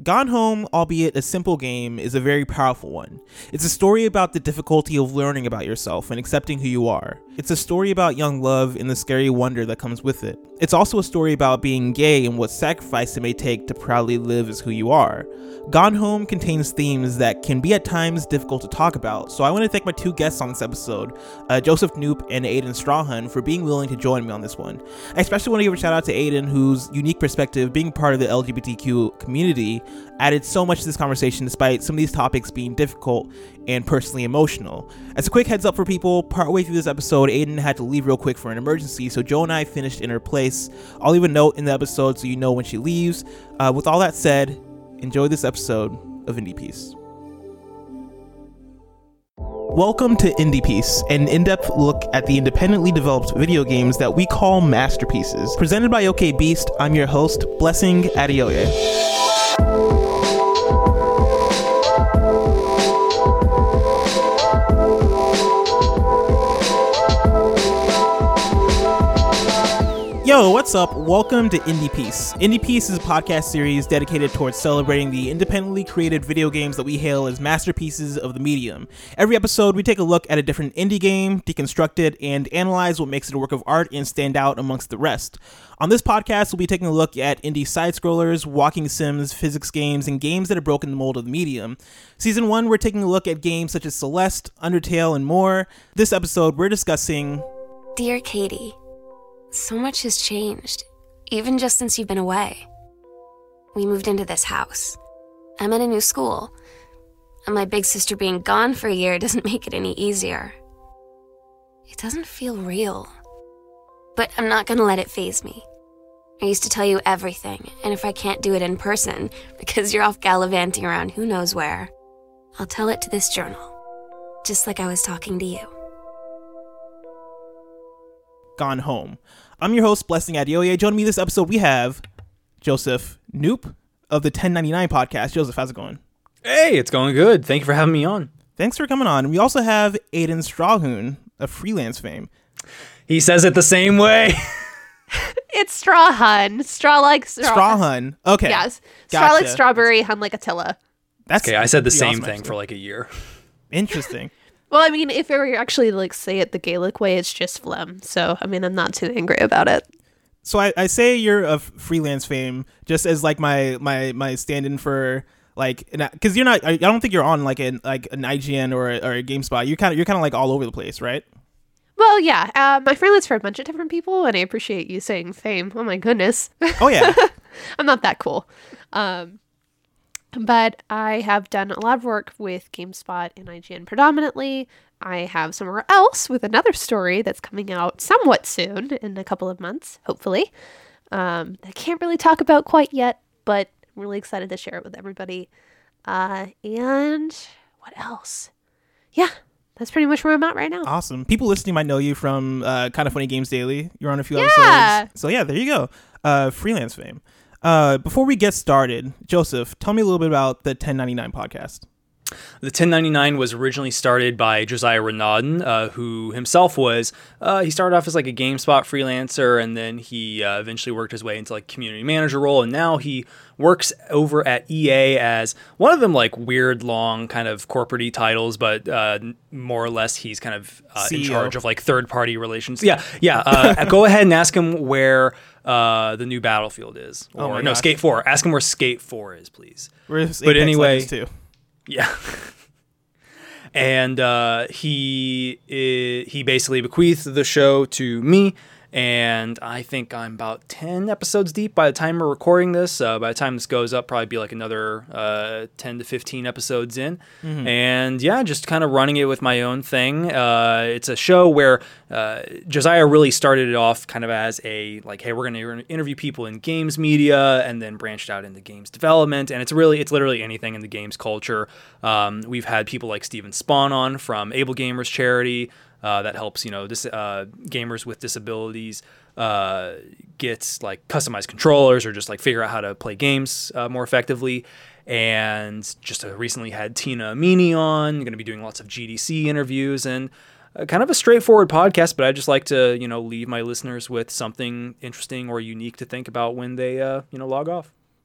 Gone Home, albeit a simple game, is a very powerful one. It's a story about the difficulty of learning about yourself and accepting who you are. It's a story about young love and the scary wonder that comes with it. It's also a story about being gay and what sacrifice it may take to proudly live as who you are. Gone Home contains themes that can be at times difficult to talk about, so I want to thank my two guests on this episode, Joseph Knoop and Aiden Strawhun, for being willing to join me on this one. I especially want to give a shout out to Aiden, whose unique perspective, being part of the LGBTQ community, added so much to this conversation despite some of these topics being difficult and personally emotional. As a quick heads up for people, partway through this episode, Aiden had to leave real quick for an emergency, so Joe and I finished in her place. I'll leave a note in the episode so you know when she leaves. With all that said, enjoy this episode of Indie Piece. Welcome to Indie Piece, an in-depth look at the independently developed video games that we call masterpieces. Presented by OK Beast, I'm your host, Blessing Adeoye. Yo, what's up? Welcome to Indie Piece. Indie Piece is a podcast series dedicated towards celebrating the independently created video games that we hail as masterpieces of the medium. Every episode, we take a look at a different indie game, deconstruct it, and analyze what makes it a work of art and stand out amongst the rest. On this podcast, we'll be taking a look at indie side-scrollers, walking sims, physics games, and games that have broken the mold of the medium. Season 1, we're taking a look at games such as Celeste, Undertale, and more. This episode, we're discussing... Dear Katie, so much has changed, even just since you've been away. We moved into this house. I'm at a new school, and my big sister being gone for a year doesn't make it any easier. It doesn't feel real, but I'm not gonna let it faze me. I used to tell you everything, and if I can't do it in person, because you're off gallivanting around who knows where, I'll tell it to this journal, just like I was talking to you. Gone Home. I'm your host, Blessing Adeoye. Joining me this episode, we have Joseph Knoop of the 1099 podcast. Joseph, how's it going? Hey, it's going good. Thank you for having me on. Thanks for coming on. We also have Aiden Strawhun of Freelance fame. He says it the same way. It's Strawhun. Straw like straw. Strawhun. Okay. Yes. Gotcha. Straw like strawberry, hun like Attila. That's okay. I said the pretty same awesome, thing actually. for like a year. Interesting. Well, I mean, if it were actually like say it the Gaelic way, it's just phlegm. So, I mean, I'm not too angry about it. So I say you're of Freelance fame just as like my stand-in for like, because you're not. I don't think you're on like an IGN or a GameSpot. You're kind of like all over the place, right? Well, yeah. I freelance for a bunch of different people, and I appreciate you saying fame. Oh my goodness. Oh yeah. I'm not that cool. But I have done a lot of work with GameSpot and IGN predominantly. I have somewhere else with another story that's coming out somewhat soon, in a couple of months, hopefully. I can't really talk about quite yet, but I'm really excited to share it with everybody. And what else? Yeah, that's pretty much where I'm at right now. Awesome. People listening might know you from Kind of Funny Games Daily. You're on a few Yeah. episodes. So yeah, there you go. Freelance fame. Before we get started, Joseph, tell me a little bit about the 1099 podcast. The 1099 was originally started by Josiah Renaudin, who himself was, he started off as like a GameSpot freelancer, and then he eventually worked his way into like community manager role, and now he works over at EA as one of them like weird, long kind of corporate-y titles, but more or less he's kind of in CEO. charge of like third-party relations. Yeah. Go ahead and ask him where the new Battlefield is. Oh my Or no, gosh. Skate 4. Ask him where Skate 4 is, please. But anyway- too. Yeah. And he basically bequeathed the show to me, and I think I'm about 10 episodes deep by the time we're recording this. By the time this goes up, probably be like another 10 to 15 episodes in. Mm-hmm. And yeah, just kind of running it with my own thing. It's a show where Josiah really started it off kind of as a like, hey, we're going to interview people in games media, and then branched out into games development. And it's literally anything in the games culture. We've had people like Steven Spawn on from Able Gamers charity. That helps, gamers with disabilities get like customized controllers or just like figure out how to play games more effectively. And just recently had Tina Amini on. Going to be doing lots of GDC interviews, and kind of a straightforward podcast. But I just like to leave my listeners with something interesting or unique to think about when they log off.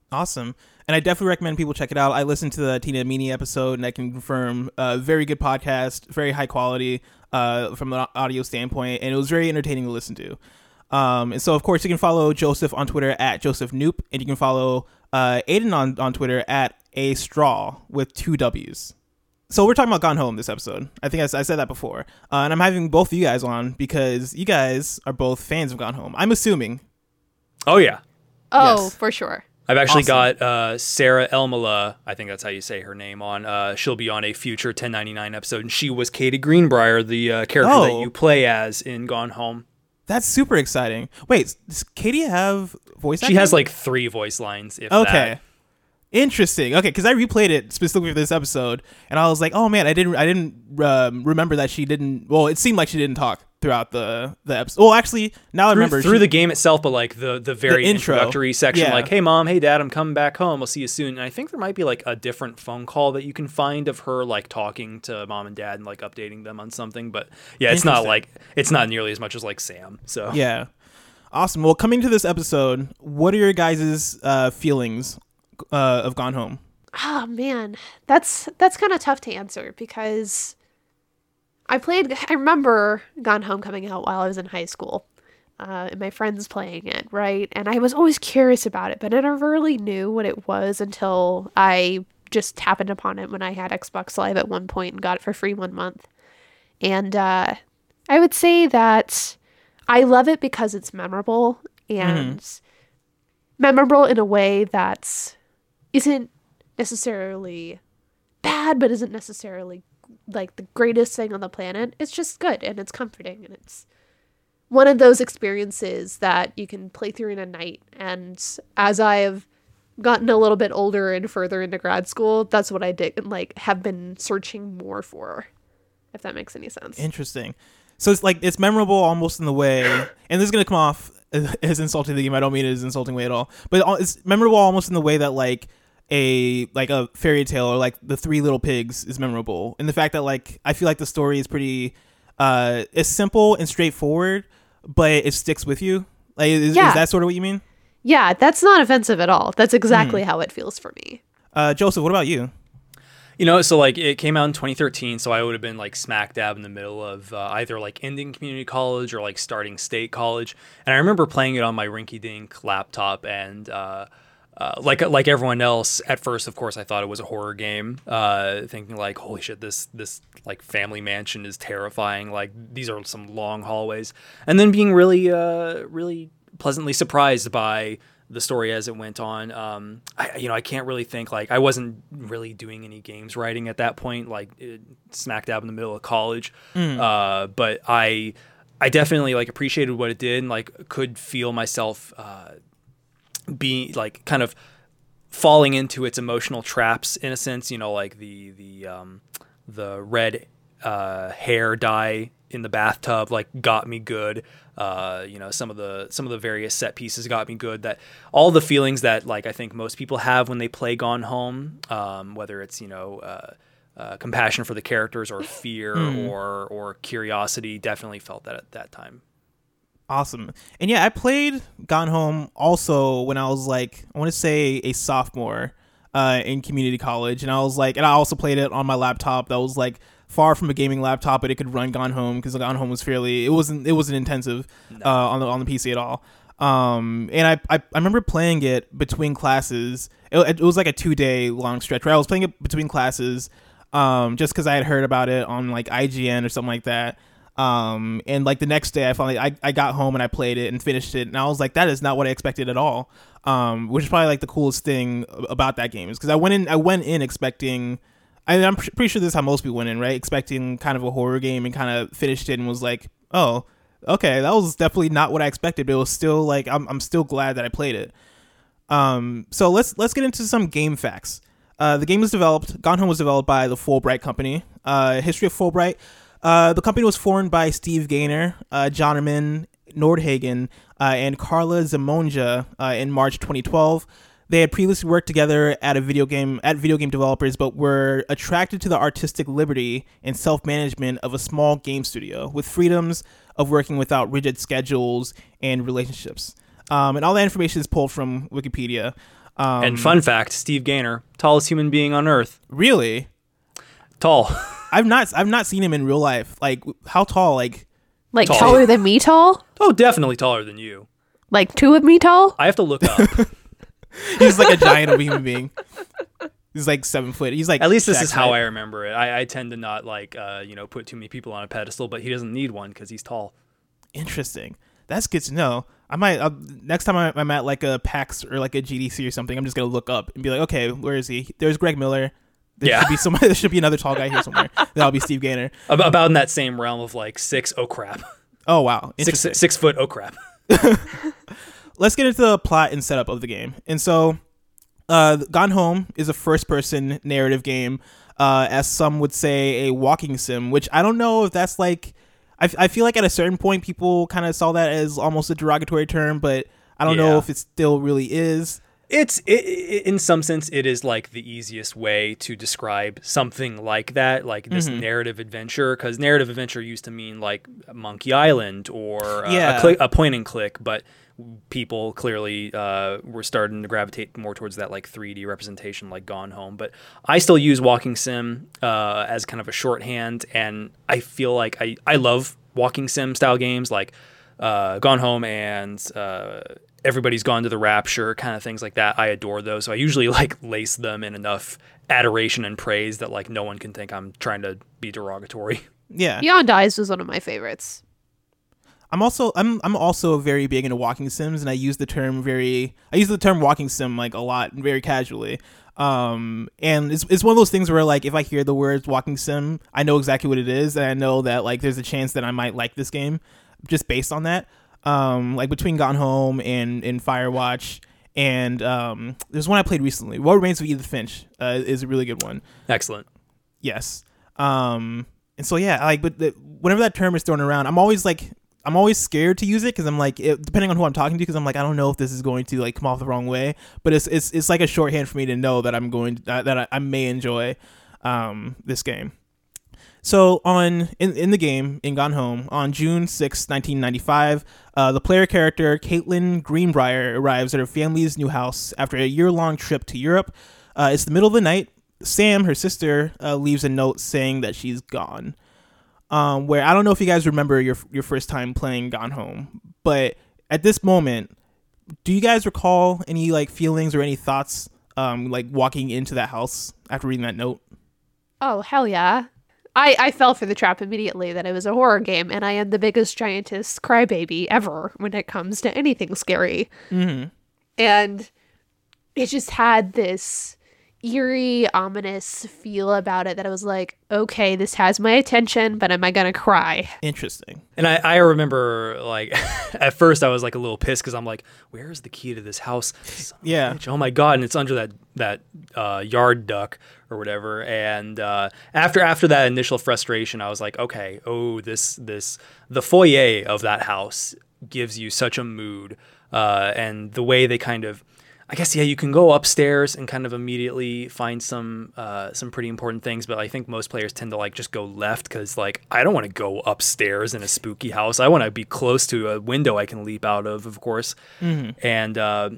Awesome. And I definitely recommend people check it out. I listened to the Tina Meany episode, and I can confirm very good podcast, very high quality from an audio standpoint, and it was very entertaining to listen to. And so, of course, you can follow Joseph on Twitter at Joseph Noop, and you can follow Aiden on Twitter at A Straw with 2 W's. So we're talking about Gone Home this episode. I think I said that before. And I'm having both of you guys on because you guys are both fans of Gone Home. I'm assuming. Oh, yeah. Oh, Yes. for sure. I've actually Awesome. got Sarah Elmala, I think that's how you say her name, on. She'll be on a future 1099 episode, and she was Katie Greenbrier, the character that Oh. you play as in Gone Home. That's super exciting. Wait, does Katie have voice acting? She has like 3 voice lines, if Okay. that. Interesting. Okay, because I replayed it specifically for this episode, and I was like, "Oh man, I didn't remember that she didn't." Well, it seemed like she didn't talk throughout the episode. Well, actually, now I remember Through the game itself, but like the very intro. introductory section, Yeah. like, "Hey mom, hey dad, I'm coming back home. I'll see you soon." And I think there might be like a different phone call that you can find of her like talking to mom and dad and like updating them on something. But yeah, it's not nearly as much as like Sam. So Yeah, awesome. Well, coming to this episode, what are your guys' feelings of Gone Home? Oh man, that's kind of tough to answer because I remember Gone Home coming out while I was in high school, and my friends playing it, right? And I was always curious about it, but I never really knew what it was until I just happened upon it when I had Xbox Live at one point and got it for free 1 month. And I would say that I love it because it's memorable and memorable in a way that isn't necessarily bad, but isn't necessarily like the greatest thing on the planet. It's just good and it's comforting, and it's one of those experiences that you can play through in a night. And as I have gotten a little bit older and further into grad school, that's what I did, like, have been searching more for, if that makes any sense. Interesting. So it's like it's memorable almost in the way, and this is gonna come off as insulting to the game. I don't mean it as insulting way at all, but it's memorable almost in the way that like a fairy tale or like the Three Little Pigs is memorable, and the fact that like I feel like the story is pretty it's simple and straightforward, but it sticks with you. Like is that sort of what you mean? Yeah, that's not offensive at all. That's exactly how it feels for me. Joseph, what about you? You know, so like it came out in 2013, so I would have been like smack dab in the middle of either like ending community college or like starting state college. And I remember playing it on my rinky-dink laptop, and like everyone else, at first, of course, I thought it was a horror game, thinking like, holy shit, this like family mansion is terrifying. Like these are some long hallways, and then being really pleasantly surprised by the story as it went on. I can't really think, like, I wasn't really doing any games writing at that point, like smack dab in the middle of college. But I definitely like appreciated what it did, and like could feel myself being like kind of falling into its emotional traps in a sense. You know, like the red hair dye in the bathtub like got me good. Some of the various set pieces got me good. That all the feelings that like I think most people have when they play Gone Home, whether it's compassion for the characters or fear or curiosity, definitely felt that at that time. Awesome. And yeah, I played Gone Home also when I was like, I want to say a sophomore in community college. And I was like, and I also played it on my laptop that was like far from a gaming laptop, but it could run Gone Home because Gone Home was it wasn't intensive on the PC at all. And I remember playing it between classes. It was like a 2-day long stretch where I was playing it between classes just because I had heard about it on like IGN or something like that. And like the next day I got home and I played it and finished it, and I was like, that is not what I expected at all. Which is probably like the coolest thing about that game, is because I went in expecting, I'm pretty sure this is how most people went in, right? Expecting kind of a horror game, and kind of finished it and was like, oh, okay, that was definitely not what I expected, but it was still like, I'm still glad that I played it. So let's get into some game facts. The game was Gone Home was developed by the Fulbright Company. History of Fulbright. The company was formed by Steve Gaynor, Jonathan Nordhagen, and Carla Zamonja in March 2012. They had previously worked together at video game developers, but were attracted to the artistic liberty and self-management of a small game studio with freedoms of working without rigid schedules and relationships. And all that information is pulled from Wikipedia. And fun fact, Steve Gaynor, tallest human being on Earth. Really? Tall. I've not seen him in real life. Like, how tall? Like Like Tall. taller than me tall? Oh, definitely taller than you. Like 2 of me tall? I have to look up. he's like a giant of a human being. He's like 7 foot. He's like At least this Shaq's is how height. I remember it. I tend to not like put too many people on a pedestal, but he doesn't need one because he's tall. Interesting. That's good to know. I might next time I'm at like a PAX or like a GDC or something, I'm just gonna look up and be like, okay, where is he? There's Greg Miller. There should be somebody. There should be another tall guy here somewhere. That'll be Steve Gaynor. About in that same realm of like 6, oh crap. Oh wow, Six, interesting. 6 foot, oh crap. Let's get into the plot and setup of the game. And so, Gone Home is a first-person narrative game, as some would say, a walking sim. Which I don't know if that's like. I feel like at a certain point, people kind of saw that as almost a derogatory term, but I don't know if it still really is. It's in some sense, it is like the easiest way to describe something like that, like this narrative adventure, because narrative adventure used to mean like Monkey Island or a point and click, but people clearly were starting to gravitate more towards that like 3D representation like Gone Home. But I still use walking sim as kind of a shorthand, and I feel like I love walking sim style games like Gone Home and Everybody's Gone to the Rapture, kind of things like that. I adore those. So I usually like lace them in enough adoration and praise that like no one can think I'm trying to be derogatory. Yeah. Beyond Eyes was one of my favorites. I'm also very big into walking sims, and I use the term walking sim like a lot, very casually. And it's one of those things where like if I hear the words walking sim, I know exactly what it is, and I know that like there's a chance that I might like this game just based on that. Like between Gone Home and Firewatch, and there's one I played recently. What Remains of Edith Finch is a really good one. Excellent. Yes. And so yeah, like, but whenever that term is thrown around, I'm always scared to use it because I'm like, depending on who I'm talking to, because I'm like, I don't know if this is going to like come off the wrong way, but it's like a shorthand for me to know that I may enjoy this game. So in the game, in Gone Home, on June 6, 1995, the player character Caitlin Greenbrier arrives at her family's new house after a year-long trip to Europe. It's the middle of the night. Sam, her sister, leaves a note saying that she's gone. Where I don't know if you guys remember your first time playing Gone Home, but at this moment, do you guys recall any like feelings or any thoughts like walking into that house after reading that note? Oh, hell yeah. I fell for the trap immediately that it was a horror game, and I am the biggest, giantest crybaby ever when it comes to anything scary. Mm-hmm. And it just had this eerie, ominous feel about it that I was like, okay, this has my attention, but am I gonna cry? Interesting. And I remember, like, at first I was, like, a little pissed because I'm like, where is the key to this house? Yeah. Oh, my God. And it's under that yard duck or whatever. And after that initial frustration, I was like, okay, the foyer of that house gives you such a mood. And the way they kind of, I guess, yeah, you can go upstairs and kind of immediately find some pretty important things, but I think most players tend to like just go left because like I don't want to go upstairs in a spooky house. I want to be close to a window I can leap out of course. Mm-hmm. And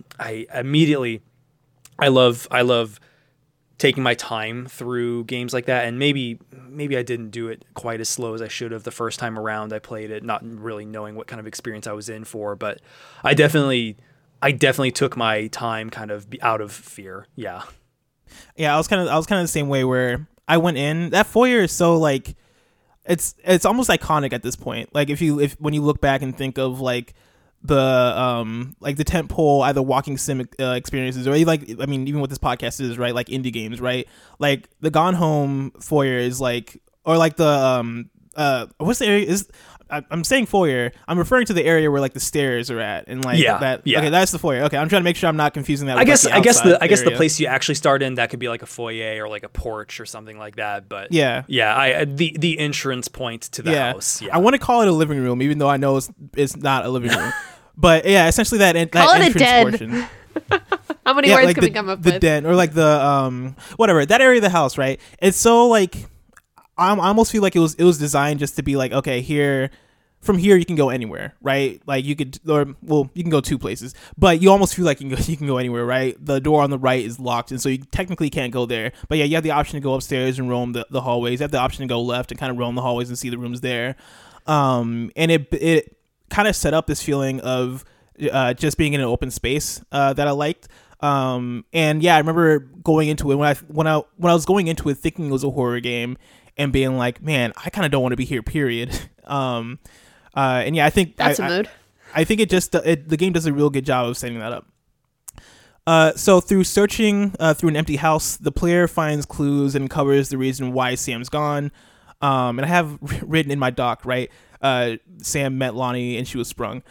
I love taking my time through games like that, and maybe I didn't do it quite as slow as I should have the first time around I played it, not really knowing what kind of experience I was in for, but I definitely took my time kind of out of fear. Yeah. Yeah, I was kind of the same way where I went in. That foyer is so like it's almost iconic at this point. Like if when you look back and think of like the tent pole either walking sim experiences or like, I mean, even what this podcast is, right? Like indie games, right? Like the Gone Home foyer is like, or like the what's the area is. I'm saying foyer. I'm referring to the area where like the stairs are at, and like that. Yeah. Okay, that's the foyer. Okay, I'm trying to make sure I'm not confusing that. I guess the place you actually start in, that could be like a foyer or like a porch or something like that. But the entrance point to the house. Yeah. I want to call it a living room, even though I know it's not a living room. But yeah, essentially that call that it entrance a den. portion. How many words can we come up with? The den, or like the whatever, that area of the house, right? It's so like I almost feel like it was designed just to be like, okay, here from here you can go anywhere, right? Like you could, or well, you can go two places, but you almost feel like you can go anywhere, right? The door on the right is locked, and so you technically can't go there. But yeah, you have the option to go upstairs and roam the hallways. You have the option to go left and kind of roam the hallways and see the rooms there. And it kind of set up this feeling of just being in an open space that I liked. And yeah, I remember going into it when I was going into it thinking it was a horror game and being like, man, I kind of don't want to be here, period. And yeah, I think that's a mood. I think the game does a real good job of setting that up. So through searching through an empty house, the player finds clues and uncovers the reason why Sam's gone. And I have written in my doc, right? Sam met Lonnie and she was sprung.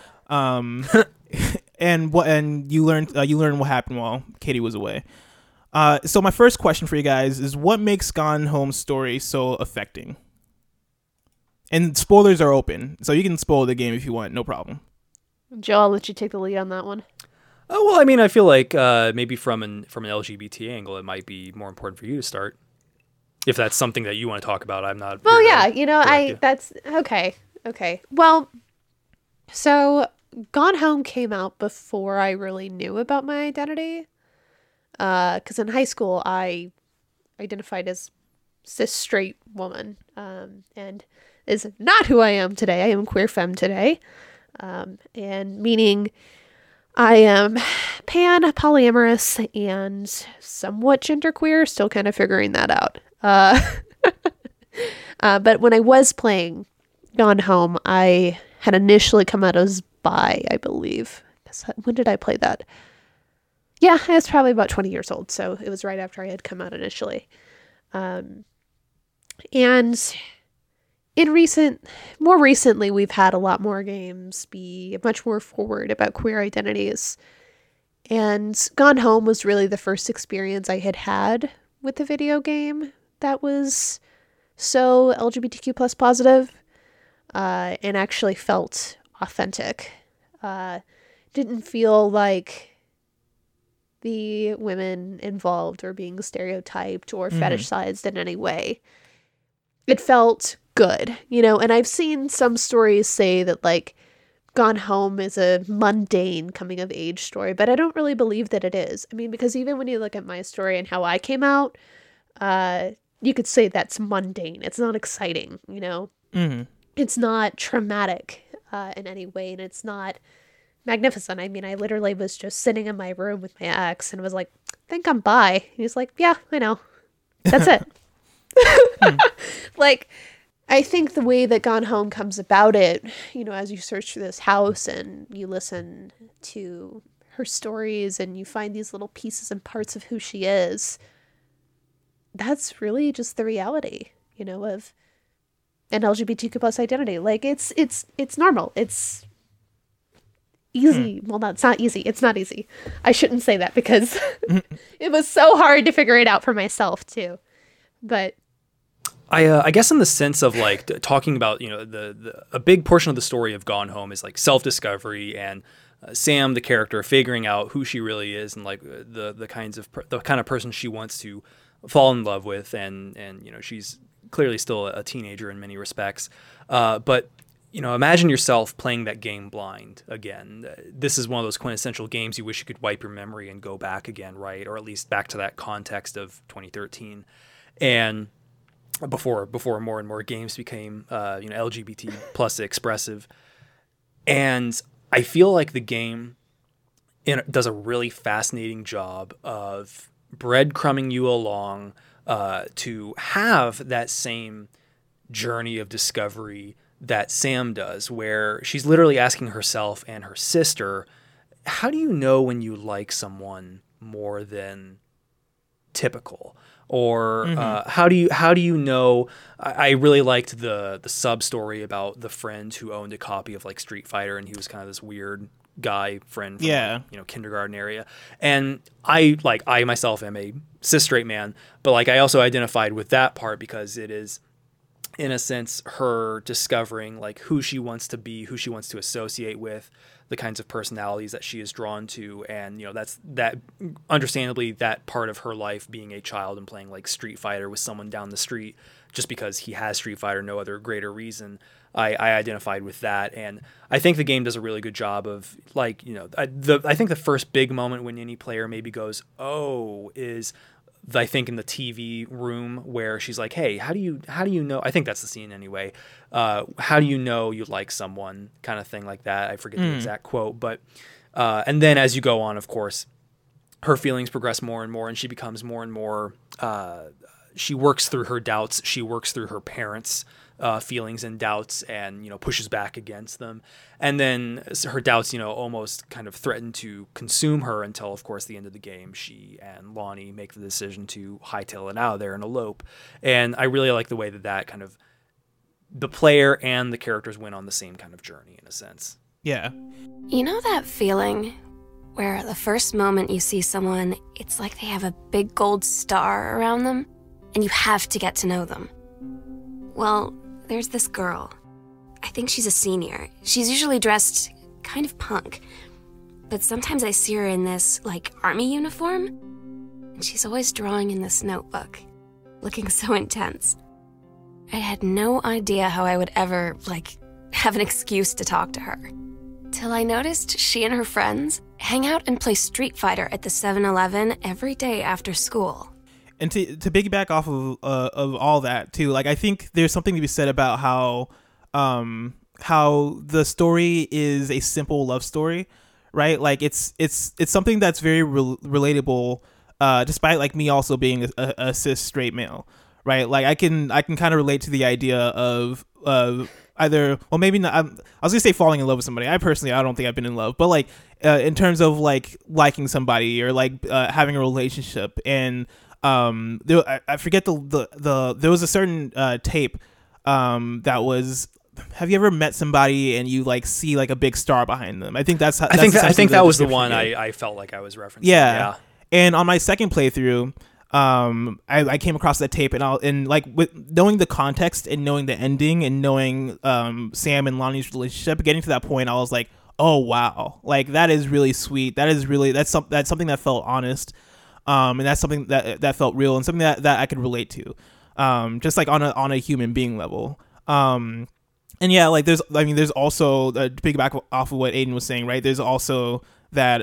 And you learn what happened while Katie was away. So my first question for you guys is, what makes Gone Home's story so affecting? And spoilers are open, so you can spoil the game if you want, no problem. Joe, I'll let you take the lead on that one. Oh, well, I mean, I feel like maybe from an LGBT angle, it might be more important for you to start. If that's something that you want to talk about, I'm not. Well, yeah, that's okay. Okay. Well, so Gone Home came out before I really knew about my identity. Because in high school, I identified as cis straight woman, and is not who I am today. I am queer femme today, and meaning I am pan, polyamorous, and somewhat genderqueer. Still kind of figuring that out. But when I was playing Gone Home, I had initially come out as bi, I believe. When did I play that? Yeah, I was probably about 20 years old, so it was right after I had come out initially. And more recently, we've had a lot more games be much more forward about queer identities. And Gone Home was really the first experience I had with a video game that was so LGBTQ plus positive, and actually felt authentic. Didn't feel like the women involved were being stereotyped or fetishized in any way. It felt good, and I've seen some stories say that like Gone Home is a mundane coming of age story, but I don't really believe that it is. I mean, because even when you look at my story and how I came out, you could say that's mundane. It's not exciting, It's not traumatic in any way, and it's not magnificent. I mean, I literally was just sitting in my room with my ex and was like, I think I'm bi. And he's like, yeah, I know. That's it. Like, I think the way that Gone Home comes about it, as you search through this house and you listen to her stories and you find these little pieces and parts of who she is, that's really just the reality, of an LGBTQ plus identity. Like, it's normal. It's easy. Well, that's not easy. It's not easy. I shouldn't say that because it was so hard to figure it out for myself too. But I guess in the sense of like talking about, a big portion of the story of Gone Home is like self-discovery and Sam, the character, figuring out who she really is and like the kind of person she wants to fall in love with, and she's clearly still a teenager in many respects. But imagine yourself playing that game blind again. This is one of those quintessential games you wish you could wipe your memory and go back again, right? Or at least back to that context of 2013. And before more and more games became LGBT plus expressive. And I feel like the game does a really fascinating job of breadcrumbing you along to have that same journey of discovery that Sam does, where she's literally asking herself and her sister, how do you know when you like someone more than typical? Or how do you know? I really liked the sub story about the friend who owned a copy of like Street Fighter, and he was kind of this weird guy friend from kindergarten area. And I myself am a cis straight man, but like I also identified with that part because it is, in a sense, her discovering like who she wants to be, who she wants to associate with, the kinds of personalities that she is drawn to. And, that's that understandably that part of her life being a child and playing like Street Fighter with someone down the street just because he has Street Fighter, no other greater reason. I identified with that. And I think the game does a really good job of, like, I think the first big moment when any player maybe goes, oh, is I think in the TV room where she's like, hey, how do you know? I think that's the scene anyway. How do you know you like someone, kind of thing like that. I forget the exact quote, but and then as you go on, of course, her feelings progress more and more, and she becomes more and more. She works through her doubts. She works through her parents' feelings and doubts, and pushes back against them. And then her doubts, almost kind of threaten to consume her until, of course, the end of the game, she and Lonnie make the decision to hightail it out of there and elope. And I really like the way that kind of the player and the characters went on the same kind of journey in a sense. Yeah. You know that feeling where the first moment you see someone, it's like they have a big gold star around them, and you have to get to know them? Well, there's this girl. I think she's a senior. She's usually dressed kind of punk, but sometimes I see her in this, army uniform, and she's always drawing in this notebook, looking so intense. I had no idea how I would ever, have an excuse to talk to her. Till I noticed she and her friends hang out and play Street Fighter at the 7-Eleven every day after school. And to piggyback off of all that too, I think there's something to be said about how the story is a simple love story, right? It's something that's very relatable, despite me also being a cis straight male, right? I can kind of relate to the idea of either, well, maybe not. I was gonna say falling in love with somebody. I don't think I've been in love, but in terms of liking somebody or having a relationship. And I forget there was a certain tape that was. Have you ever met somebody and you see a big star behind them? I think I think that was the one I felt like I was referencing. Yeah. And on my second playthrough, I came across that tape, and with knowing the context and knowing the ending and knowing Sam and Lonnie's relationship, getting to that point, I was like, oh wow, that is really sweet. That's something that felt honest, and that's something that felt real and something that I could relate to, just on a human being level. And yeah, there's also to piggyback off of what Aiden was saying, right? There's also that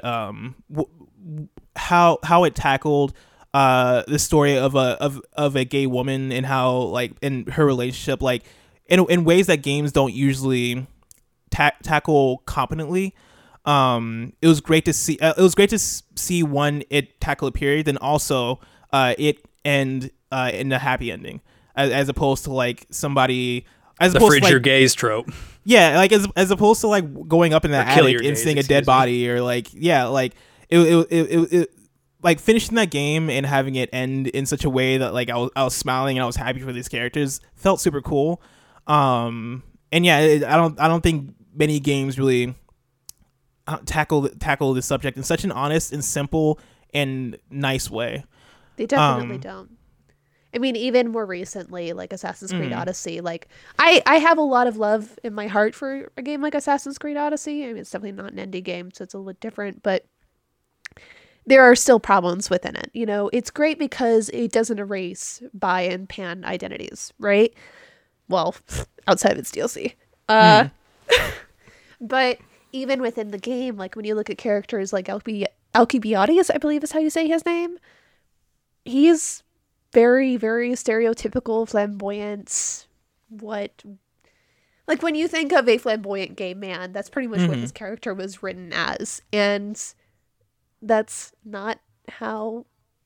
how it tackled the story of a gay woman and how in her relationship, in ways that games don't usually tackle competently. It was great to see. It was great to see it tackle a period, then also it end in a happy ending, as opposed to somebody. As the fridge your gaze trope. Yeah, as opposed to going up in the attic and seeing a dead body, or it finishing that game and having it end in such a way that I was smiling and I was happy for these characters felt super cool. And yeah, I don't think many games really tackle this subject in such an honest and simple and nice way. They definitely don't. I mean, even more recently, Assassin's Creed Odyssey, I have a lot of love in my heart for a game like Assassin's Creed Odyssey. I mean, it's definitely not an indie game, so it's a little different, but there are still problems within it. It's great because it doesn't erase bi and pan identities, right? Well, outside of its DLC. But even within the game, when you look at characters like Alcibiades, I believe is how you say his name, he's very, very stereotypical, flamboyant. When you think of a flamboyant gay man, that's pretty much what his character was written as. And that's not how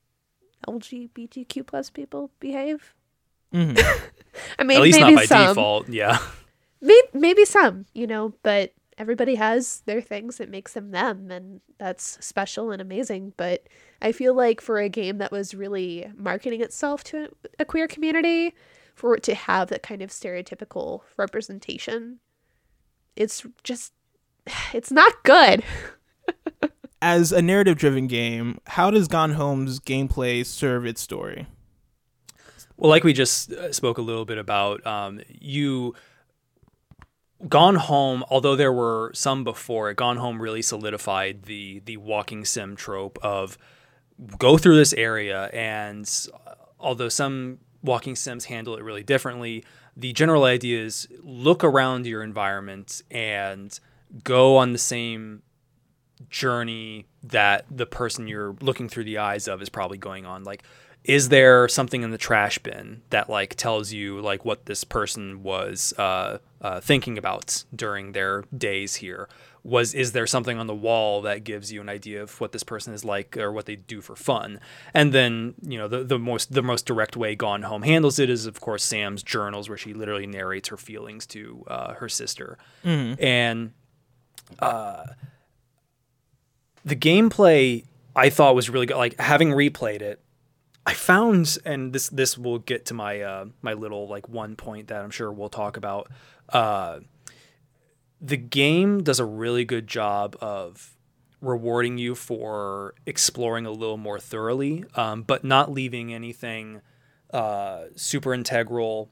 LGBTQ plus people behave. I mean, at least maybe not by some. default, yeah. Maybe some, but everybody has their things that makes them them, and that's special and amazing. But I feel for a game that was really marketing itself to a queer community, for it to have that kind of stereotypical representation, it's not good. As a narrative-driven game, how does Gone Home's gameplay serve its story? Well, like we just spoke a little bit about, Gone Home, although there were some before it, Gone Home really solidified the walking sim trope of go through this area, and although some walking sims handle it really differently, the general idea is look around your environment and go on the same journey that the person you're looking through the eyes of is probably going on. Like, is there something in the trash bin that like tells you like what this person was thinking about during their days here? Is there something on the wall that gives you an idea of what this person is like or what they do for fun? And then, you know, the most direct way Gone Home handles it is, of course, Sam's journals, where she literally narrates her feelings to her sister. And the gameplay I thought was really good. Like, having replayed it, I found, and this will get to my my little like one point that I'm sure we'll talk about. The game does a really good job of rewarding you for exploring a little more thoroughly, but not leaving anything super integral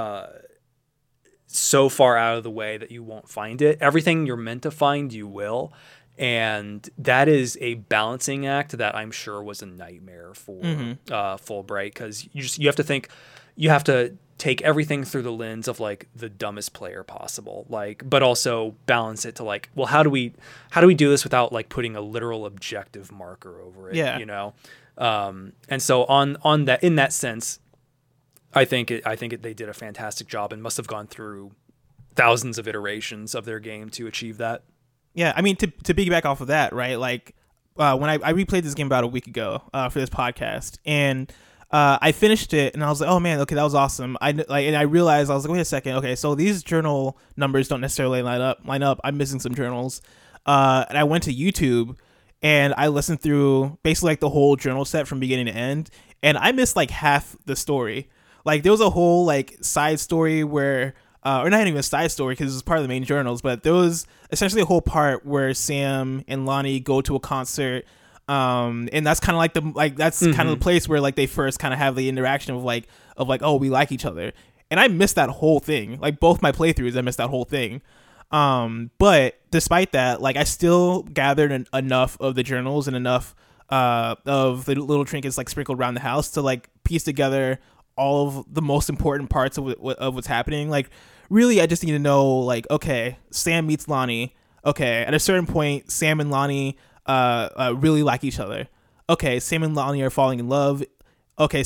so far out of the way that you won't find it. Everything you're meant to find, you will. And that is a balancing act that I'm sure was a nightmare for Fullbright, because you have to think, you have to take everything through the lens of like the dumbest player possible, like, but also balance it to like, well, how do we do this without like putting a literal objective marker over it? Yeah. You know, and so on that, in that sense, I think they did a fantastic job and must have gone through thousands of iterations of their game to achieve that. Yeah, I mean, to piggyback off of that, right? Like, when I replayed this game about a week ago for this podcast, and I finished it, and I was like, oh man, okay, that was awesome. And I realized, I was like, wait a second, okay, so these journal numbers don't necessarily line up. I'm missing some journals, and I went to YouTube and I listened through basically like the whole journal set from beginning to end, and I missed like half the story. Like, there was a whole like side story where. Or not even a side story because it's part of the main journals, but there was essentially a whole part where Sam and Lonnie go to a concert, and that's kind of like kind of the place where like they first kind of have the interaction of like oh, we like each other, and I missed that whole thing. Like, both my playthroughs, I missed that whole thing. But despite that, like, I still gathered enough of the journals and enough of the little trinkets like sprinkled around the house to like piece together all of the most important parts of what's happening. Like, really, I just need to know, like, okay, Sam meets Lonnie. Okay, at a certain point, Sam and Lonnie really like each other. Okay, Sam and Lonnie are falling in love. Okay,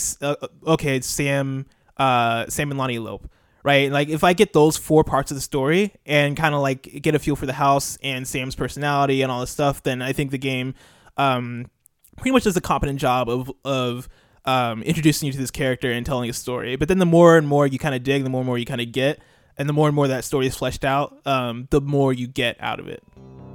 Sam and Lonnie elope. Right? Like, if I get those 4 parts of the story and kind of like get a feel for the house and Sam's personality and all this stuff, then I think the game pretty much does a competent job of introducing you to this character and telling a story. But then the more and more you kind of dig, the more and more you kind of get, and the more that story is fleshed out, the more you get out of it.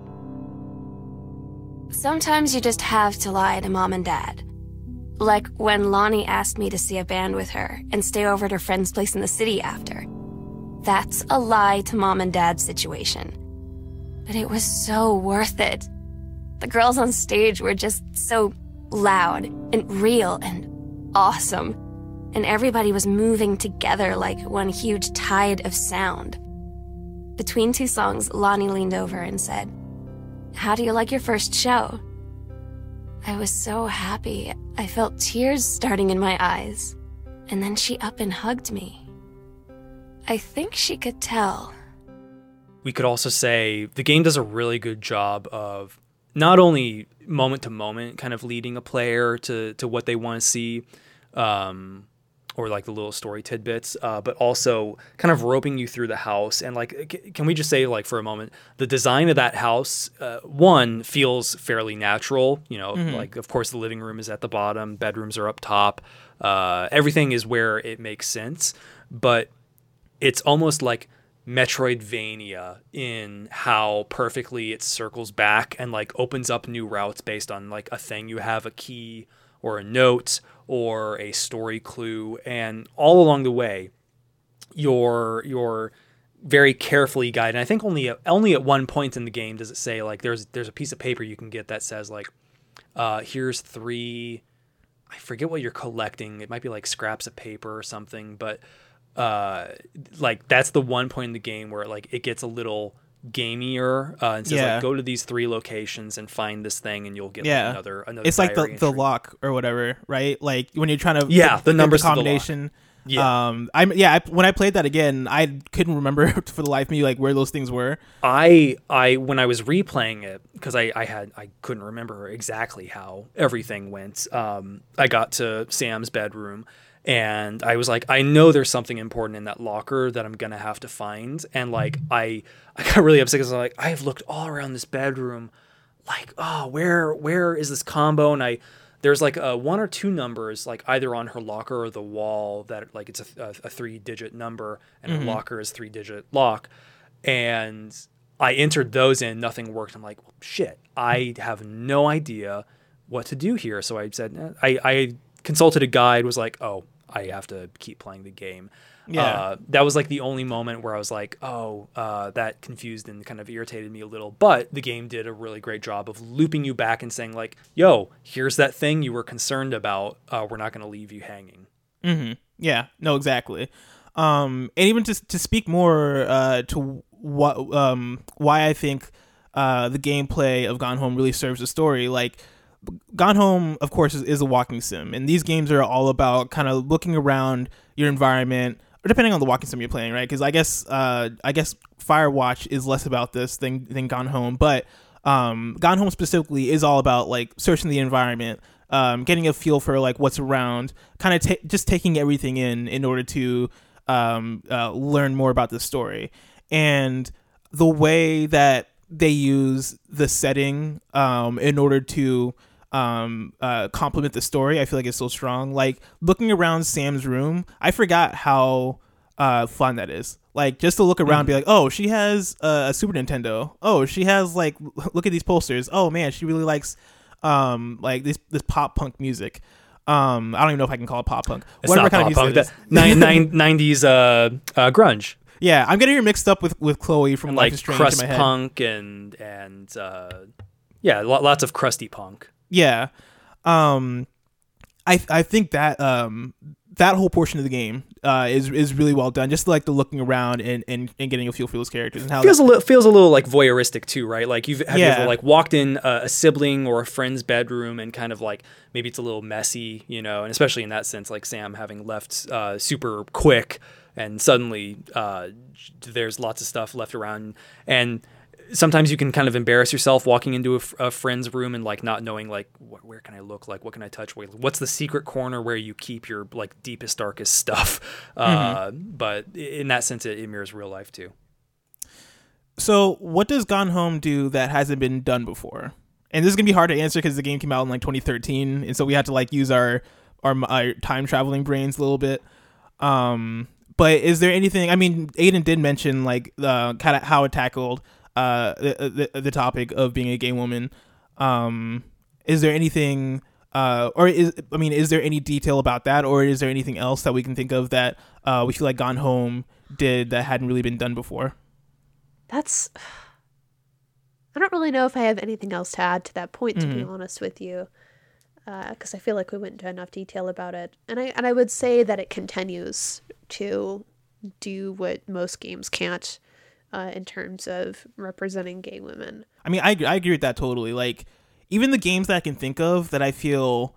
Sometimes you just have to lie to mom and dad. Like when Lonnie asked me to see a band with her and stay over at her friend's place in the city after. That's a lie to mom and dad's situation. But it was so worth it. The girls on stage were just so loud and real and awesome. And everybody was moving together like one huge tide of sound. Between 2 songs, Lonnie leaned over and said, "How do you like your first show?" I was so happy. I felt tears starting in my eyes. And then she up and hugged me. I think she could tell. We could also say the game does a really good job of not only moment to moment kind of leading a player to what they want to see, or like the little story tidbits, but also kind of roping you through the house. And like, can we just say, like, for a moment, the design of that house, one, feels fairly natural. You know, like, of course, the living room is at the bottom, bedrooms are up top. Everything is where it makes sense, but it's almost like Metroidvania in how perfectly it circles back and like opens up new routes based on like a thing you have, a key or a note or a story clue, and all along the way you're very carefully guided. And I think only at one point in the game does it say like there's a piece of paper you can get that says like here's 3, I forget what you're collecting, it might be like scraps of paper or something, but like that's the one point in the game where like it gets a little gamier and says like go to these 3 locations and find this thing and you'll get like, another it's like the entry. lock or whatever, right? Like when you're trying to the numbers the combination Yeah. When I played that again, I couldn't remember for the life of me like where those things were. I when I was replaying it, because I couldn't remember exactly how everything went. I got to Sam's bedroom and I was like, I know there's something important in that locker that I'm gonna have to find. And like I got really upset because I'm like, I have looked all around this bedroom, like, oh, where is this combo? And there's like one or two numbers, like either on her locker or the wall, that like it's a 3-digit number, and her locker is 3-digit lock. And I entered those in, nothing worked. I'm like, well, shit, I have no idea what to do here. So I said, I consulted a guide, was like, oh, I have to keep playing the game. Yeah. That was like the only moment where I was like, that confused and kind of irritated me a little. But the game did a really great job of looping you back and saying like, yo, here's that thing you were concerned about. We're not going to leave you hanging. Mm-hmm. Yeah, no, exactly. And even to speak more to what why I think the gameplay of Gone Home really serves the story, like Gone Home, of course, is a walking sim, and these games are all about kind of looking around your environment, or depending on the walking sim you're playing, right? Because I guess Firewatch is less about this than Gone Home, but Gone Home specifically is all about like searching the environment, getting a feel for like what's around, kind of just taking everything in order to learn more about the story. And the way that they use the setting in order to complement the story, I feel like it's so strong. Like looking around Sam's room, I forgot how fun that is. Like just to look around and be like, oh, she has a Super Nintendo. Oh, she has like, look at these posters. Oh man, she really likes like this pop punk music. I don't even know if I can call it pop punk. It's whatever kind of music. 90s grunge. Yeah, I'm getting her mixed up with Chloe from Life is Strange crust in my head. punk and yeah, lots of crusty punk. Yeah, I think that that whole portion of the game is really well done. Just like the looking around and getting a feel for those characters and how feels a little like voyeuristic too, right? Like you ever like walked in a sibling or a friend's bedroom and kind of like maybe it's a little messy, you know, and especially in that sense, like Sam having left super quick. And suddenly there's lots of stuff left around. And sometimes you can kind of embarrass yourself walking into a friend's room and like not knowing like where can I look, like what can I touch, what's the secret corner where you keep your like deepest, darkest stuff. But in that sense, it mirrors real life too. So what does Gone Home do that hasn't been done before? And this is going to be hard to answer because the game came out in like 2013. And so we had to like use our time traveling brains a little bit. But is there anything? I mean, Aiden did mention like kind of how it tackled the topic of being a gay woman. Is there anything, is there any detail about that, or is there anything else that we can think of that we feel like Gone Home did that hadn't really been done before? I don't really know if I have anything else to add to that point, to be honest with you. Because I feel like we went into enough detail about it, and I would say that it continues to do what most games can't in terms of representing gay women. I mean, I agree with that totally. Like, even the games that I can think of that I feel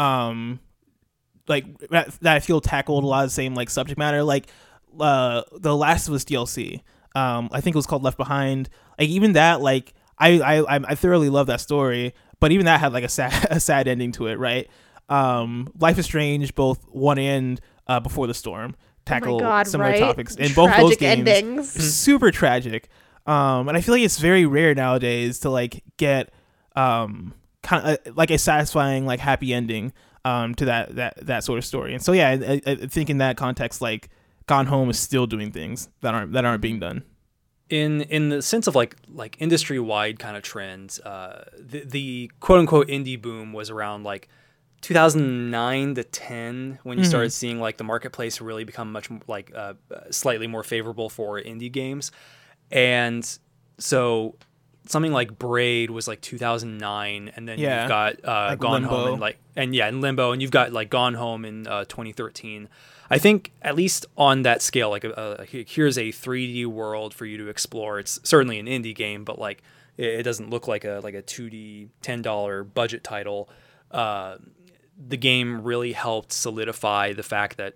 like that I feel tackled a lot of the same like subject matter, like the Last of Us DLC. I think it was called Left Behind. Like even that, like I thoroughly love that story. But even that had like a sad ending to it, right? Life is Strange, both 1 and Before the Storm, tackle similar topics. And both those games, endings. Super tragic. And I feel like it's very rare nowadays to like get kind of like a satisfying, like happy ending to that sort of story. And so yeah, I think in that context, like Gone Home is still doing things that aren't being done. In the sense of like industry wide kind of trends, the quote unquote indie boom was around like 2009 to 10 when you started seeing like the marketplace really become much like slightly more favorable for indie games, and so something like Braid was like 2009, and then you've got like Gone Home and Limbo, and you've got like Gone Home in 2013. I think at least on that scale, like here's a 3D world for you to explore. It's certainly an indie game, but like it doesn't look like a 2D $10 budget title. The game really helped solidify the fact that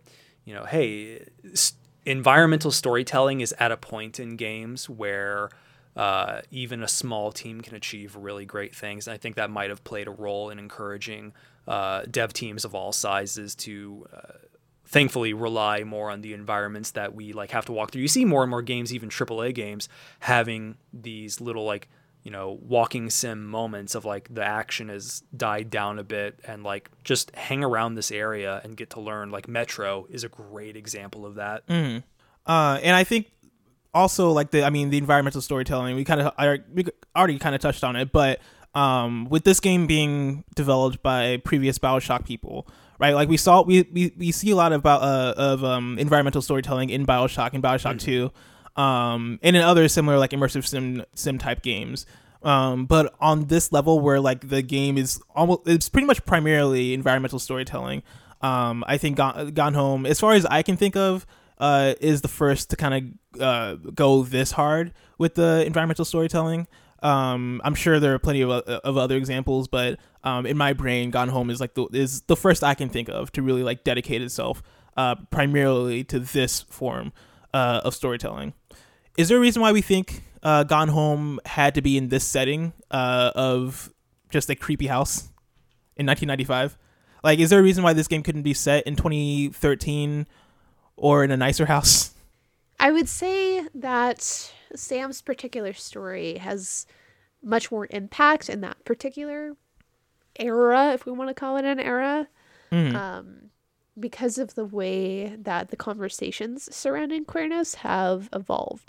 hey, environmental storytelling is at a point in games where even a small team can achieve really great things. And I think that might have played a role in encouraging dev teams of all sizes to thankfully rely more on the environments that we like have to walk through. You see more and more games, even AAA games, having these little like, walking sim moments of like the action has died down a bit and like just hang around this area and get to learn. Like Metro is a great example of that. And I think also like the environmental storytelling, we already kind of touched on it, but with this game being developed by previous BioShock people, right? Like we see a lot of environmental storytelling in BioShock and BioShock 2, and in other similar like immersive sim type games. But on this level where like the game is it's pretty much primarily environmental storytelling. I think Gone Home, as far as I can think of, is the first to kind of go this hard with the environmental storytelling. I'm sure there are plenty of other examples, but in my brain, Gone Home is like the first I can think of to really like dedicate itself primarily to this form of storytelling. Is there a reason why we think Gone Home had to be in this setting of just a creepy house in 1995? Like, is there a reason why this game couldn't be set in 2013 or in a nicer house? I would say that Sam's particular story has much more impact in that particular era, if we want to call it an era, because of the way that the conversations surrounding queerness have evolved.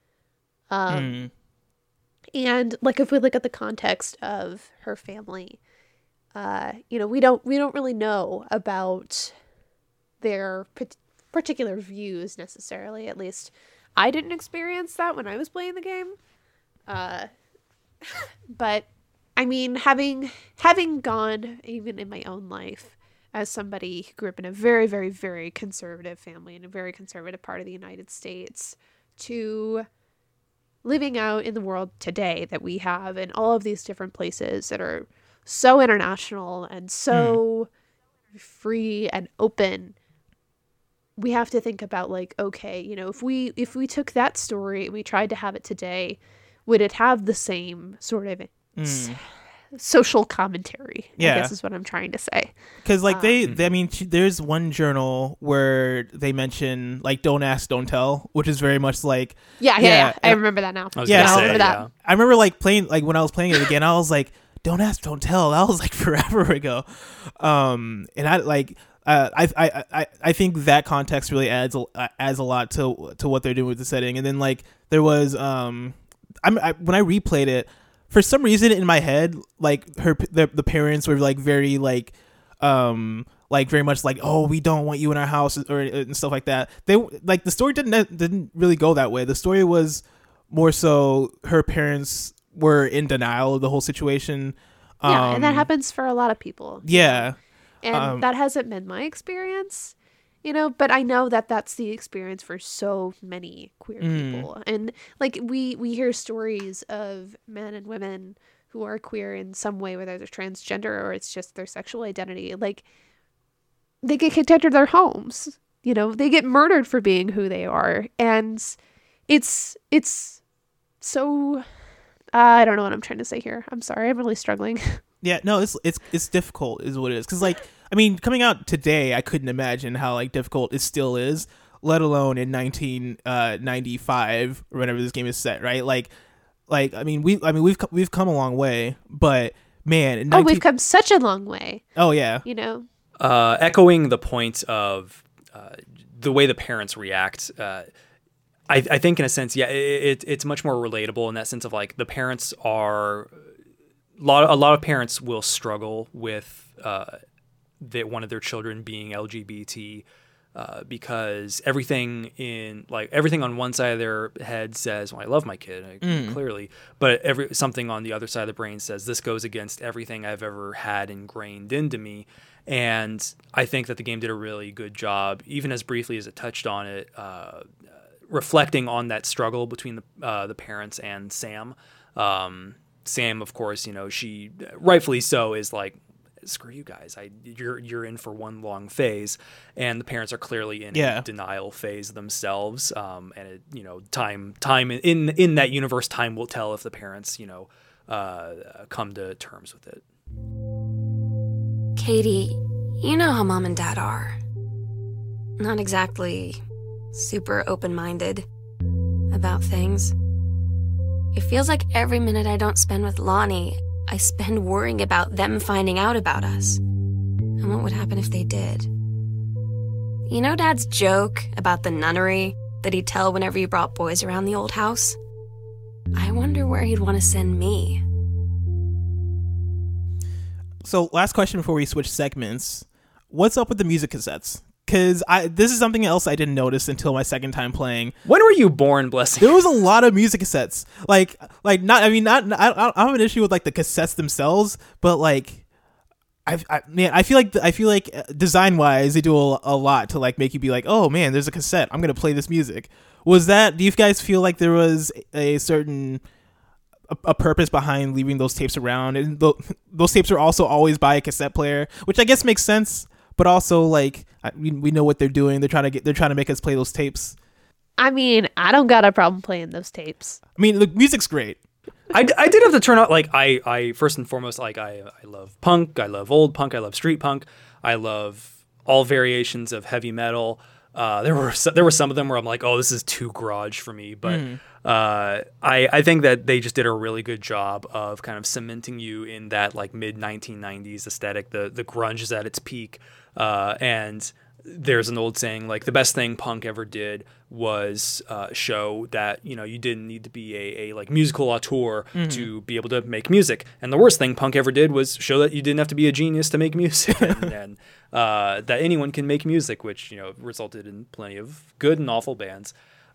And like if we look at the context of her family, we don't really know about their particular views necessarily. At least I didn't experience that when I was playing the game. But I mean, having gone even in my own life as somebody who grew up in a very, very, very conservative family in a very conservative part of the United States to living out in the world today that we have in all of these different places that are so international and so free and open, we have to think about like, okay, if we took that story and we tried to have it today, would it have the same sort of social commentary? I guess is what I'm trying to say. Because like there's one journal where they mention like "Don't ask, don't tell," which is very much like I remember that now. I remember that. I remember like playing, like when I was playing it again, I was like, "Don't ask, don't tell." That was like forever ago, and I like. I think that context really adds a lot to what they're doing with the setting. And then like there was when I replayed it, for some reason in my head, like the parents were like very like very much like, oh, we don't want you in our house or and stuff like that. They like the story didn't really go that way. The story was more so her parents were in denial of the whole situation. And that happens for a lot of people. Yeah. And that hasn't been my experience, but I know that that's the experience for so many queer people. And like we hear stories of men and women who are queer in some way, whether they're transgender or it's just their sexual identity. Like they get kicked out of their homes, they get murdered for being who they are. And it's so, I don't know what I'm trying to say here. I'm sorry. I'm really struggling. Yeah, no, it's difficult is what it is. Because, like, I mean, coming out today, I couldn't imagine how, like, difficult it still is, let alone in 1995 or whenever this game is set, right? Like I mean, we've come a long way, but man, we've come such a long way. Oh yeah, echoing the point of the way the parents react. I think in a sense, it's much more relatable in that sense of like the parents are. A lot of parents will struggle with one of their children being LGBT because everything on one side of their head says, "Well, I love my kid," clearly, but something on the other side of the brain says this goes against everything I've ever had ingrained into me. And I think that the game did a really good job, even as briefly as it touched on it, reflecting on that struggle between the parents and Sam. Sam, of course, she rightfully so is like, screw you guys, you're in for one long phase. And the parents are clearly in Yeah. a denial phase themselves. And it, time in that universe, time will tell if the parents, come to terms with it. Katie, you know how mom and dad are. Not exactly super open-minded about things. It feels like every minute I don't spend with Lonnie, I spend worrying about them finding out about us. And what would happen if they did? You know Dad's joke about the nunnery that he'd tell whenever you brought boys around the old house? I wonder where he'd want to send me. So last question before we switch segments. What's up with the music cassettes? Because this is something else I didn't notice until my second time playing. When were you born, Blessing? There was a lot of music cassettes. I don't have an issue with like the cassettes themselves, but like, I feel like design wise they do a lot to like make you be like, oh man, there's a cassette, I'm gonna play this music. Do you guys feel like there was a certain a purpose behind leaving those tapes around, and those tapes are also always by a cassette player, which I guess makes sense, but also like we know what they're doing. They're trying to make us play those tapes. I mean, I don't got a problem playing those tapes. I mean, the music's great. I did have to turn out, like, I first and foremost, like, I love punk, I love old punk, I love street punk, I love all variations of heavy metal. There were some of them where I'm like, oh, this is too garage for me, but I think that they just did a really good job of kind of cementing you in that like mid 1990s aesthetic. The grunge is at its peak, and there's an old saying, like, the best thing punk ever did was show that, you didn't need to be a like musical auteur to be able to make music. And the worst thing punk ever did was show that you didn't have to be a genius to make music, and that anyone can make music, which, resulted in plenty of good and awful bands.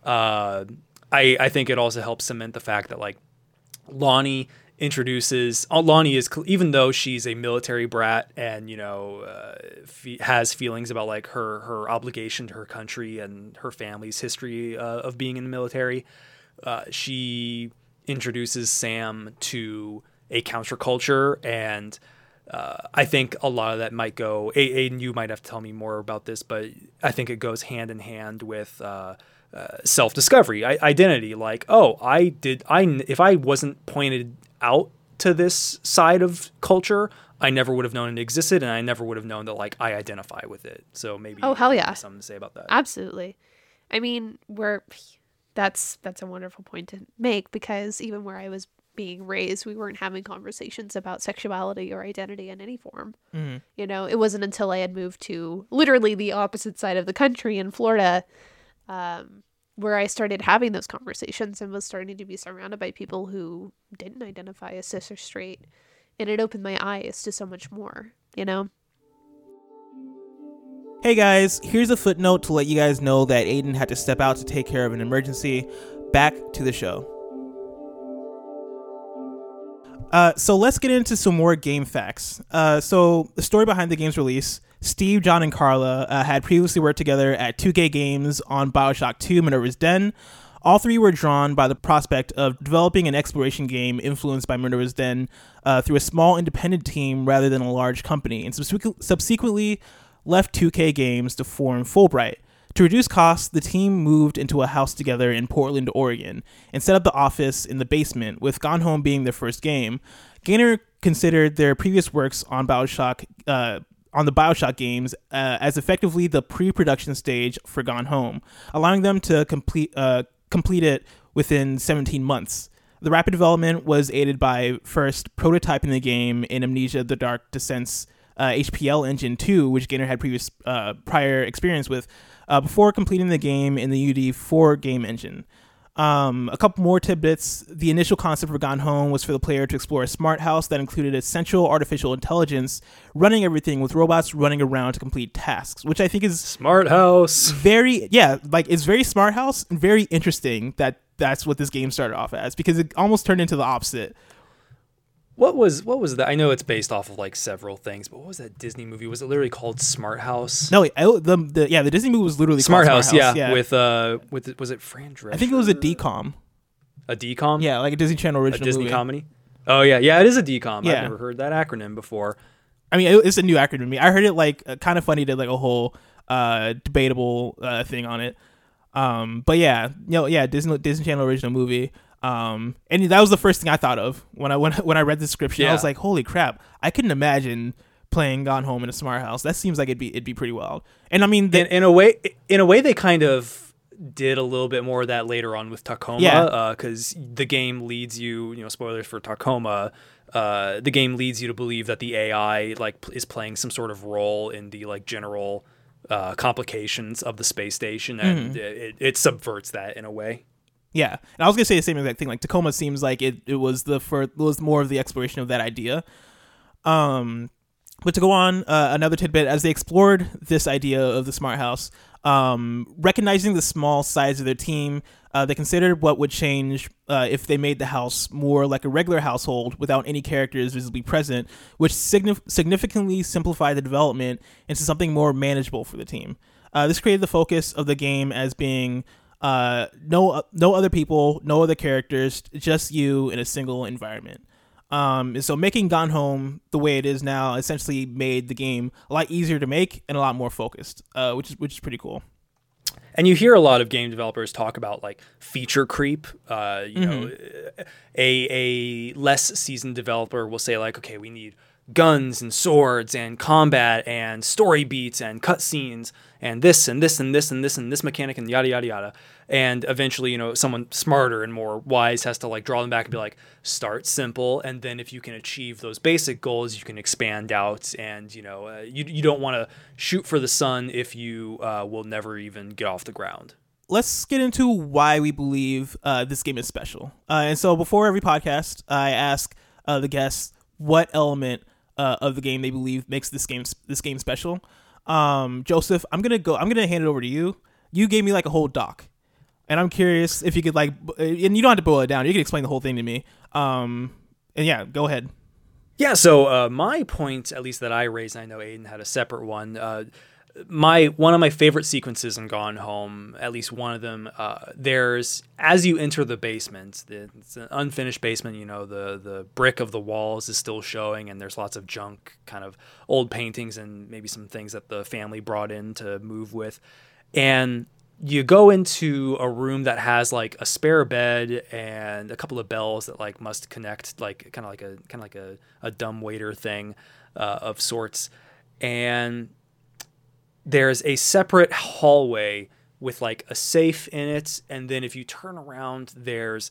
I think it also helps cement the fact that, like, Lonnie is, even though she's a military brat and has feelings about like her obligation to her country and her family's history of being in the military, she introduces Sam to a counterculture, and I think a lot of that might go, Aiden, you might have to tell me more about this, but I think it goes hand in hand with self-discovery, identity. Like, if I wasn't pointed out to this side of culture, I never would have known it existed, and I never would have known that, like, I identify with it. So maybe hell yeah, something to say about that. Absolutely. I mean, that's a wonderful point to make, because even where I was being raised, we weren't having conversations about sexuality or identity in any form. It wasn't until I had moved to literally the opposite side of the country in Florida, where I started having those conversations and was starting to be surrounded by people who didn't identify as cis or straight. And it opened my eyes to so much more, Hey guys, here's a footnote to let you guys know that Aiden had to step out to take care of an emergency. Back to the show. So let's get into some more game facts. So the story behind the game's release: Steve, John, and Carla had previously worked together at 2K Games on BioShock 2 Minerva's Den. All three were drawn by the prospect of developing an exploration game influenced by Minerva's Den through a small independent team rather than a large company, and subsequently left 2K Games to form Fulbright. To reduce costs, the team moved into a house together in Portland, Oregon, and set up the office in the basement, with Gone Home being their first game. Gaynor considered their previous works on BioShock on the BioShock games as effectively the pre-production stage for Gone Home, allowing them to complete it within 17 months. The rapid development was aided by first prototyping the game in Amnesia: The Dark Descent's HPL Engine 2, which Gaynor had prior experience with, before completing the game in the UD4 game engine. A couple more tidbits. The initial concept for Gone Home was for the player to explore a smart house that included a central artificial intelligence running everything, with robots running around to complete tasks, which I think is smart house. It's very smart house, and very interesting that's what this game started off as, because it almost turned into the opposite. What was that? I know it's based off of like several things, but what was that Disney movie? Was it literally called Smart House? No, the Disney movie was literally Smart called House. Smart House. Yeah, with was it Fran Drescher? I think it was a DCOM. A DCOM? Yeah, like a Disney Channel original a Disney movie. comedy. Oh yeah, it is a DCOM. Yeah. I've never heard that acronym before. I mean, it's a new acronym to me. I heard it like kind of funny, did like a whole debatable thing on it. But yeah, Disney Channel original movie. And that was the first thing I thought of when I read the description. Yeah. I was like, holy crap! I couldn't imagine playing Gone Home in a smart house. That seems like it'd be pretty wild. And I mean, in a way, they kind of did a little bit more of that later on with Tacoma, because the game leads you, spoilers for Tacoma. The game leads you to believe that the AI like is playing some sort of role in the like general complications of the space station, and it subverts that in a way. Yeah, and I was gonna say the same exact thing. Like Tacoma seems like it was was more of the exploration of that idea. But to go on, another tidbit, as they explored this idea of the smart house, recognizing the small size of their team, they considered what would change if they made the house more like a regular household without any characters visibly present, which significantly simplified the development into something more manageable for the team. This created the focus of the game as being no other people, no other characters, just you in a single environment. So making Gone Home the way it is now essentially made the game a lot easier to make and a lot more focused, which is pretty cool. And you hear a lot of game developers talk about like feature creep. You know, a less seasoned developer will say like, okay, we need guns and swords and combat and story beats and cutscenes and this and this and this and this and this mechanic and yada yada yada. And eventually, someone smarter and more wise has to like draw them back and be like, start simple, and then if you can achieve those basic goals, you can expand out. And you don't want to shoot for the sun if you will never even get off the ground. Let's get into why we believe this game is special. And so before every podcast, I ask the guests what element of the game they believe makes this game special. Joseph, I'm gonna hand it over to you. You gave me like a whole doc, and I'm curious if you could and you don't have to boil it down. You can explain the whole thing to me. And yeah, go ahead. Yeah. So my point, at least that I raised, and I know Aiden had a separate one. One of my favorite sequences in Gone Home, at least one of them, there's, as you enter the basement, it's an unfinished basement, the brick of the walls is still showing, and there's lots of junk, kind of old paintings and maybe some things that the family brought in to move with. And you go into a room that has like a spare bed and a couple of bells that like must connect, like kind of like a dumbwaiter thing of sorts. And there's a separate hallway with like a safe in it, and then if you turn around, there's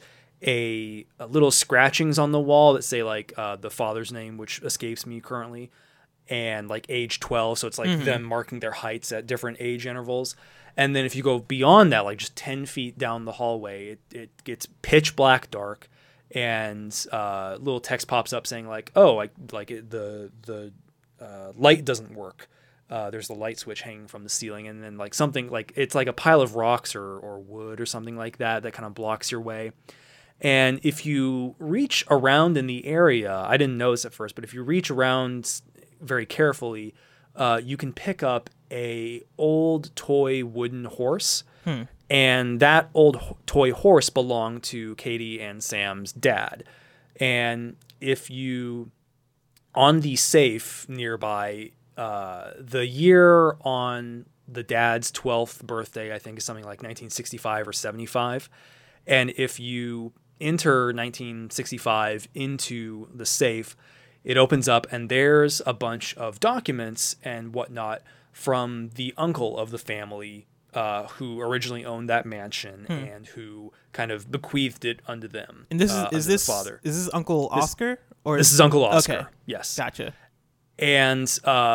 a little scratchings on the wall that say like the father's name, which escapes me currently, and like age 12, so it's like them marking their heights at different age intervals. And then if you go beyond that, like just 10 feet down the hallway, it gets pitch black dark, and little text pops up saying like, oh, the light doesn't work. There's the light switch hanging from the ceiling, and then like something like it's like a pile of rocks or wood or something like that kind of blocks your way. And if you reach around in the area, I didn't notice at first, but if you reach around very carefully, you can pick up a old toy wooden horse. And that old toy horse belonged to Katie and Sam's dad. And if you, on the safe nearby, the year on the dad's 12th birthday, I think, is something like 1965 or 75. And if you enter 1965 into the safe, it opens up and there's a bunch of documents and whatnot from the uncle of the family, who originally owned that mansion and who kind of bequeathed it unto them. And is this father? Is this Uncle Oscar? This is Uncle Oscar. Okay. Yes. Gotcha. And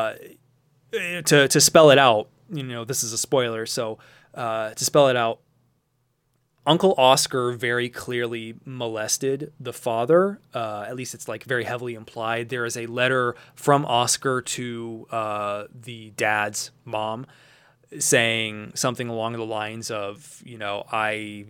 to spell it out, this is a spoiler, so to spell it out, Uncle Oscar very clearly molested the father. At least it's like very heavily implied. There is a letter from Oscar to the dad's mom saying something along the lines of, I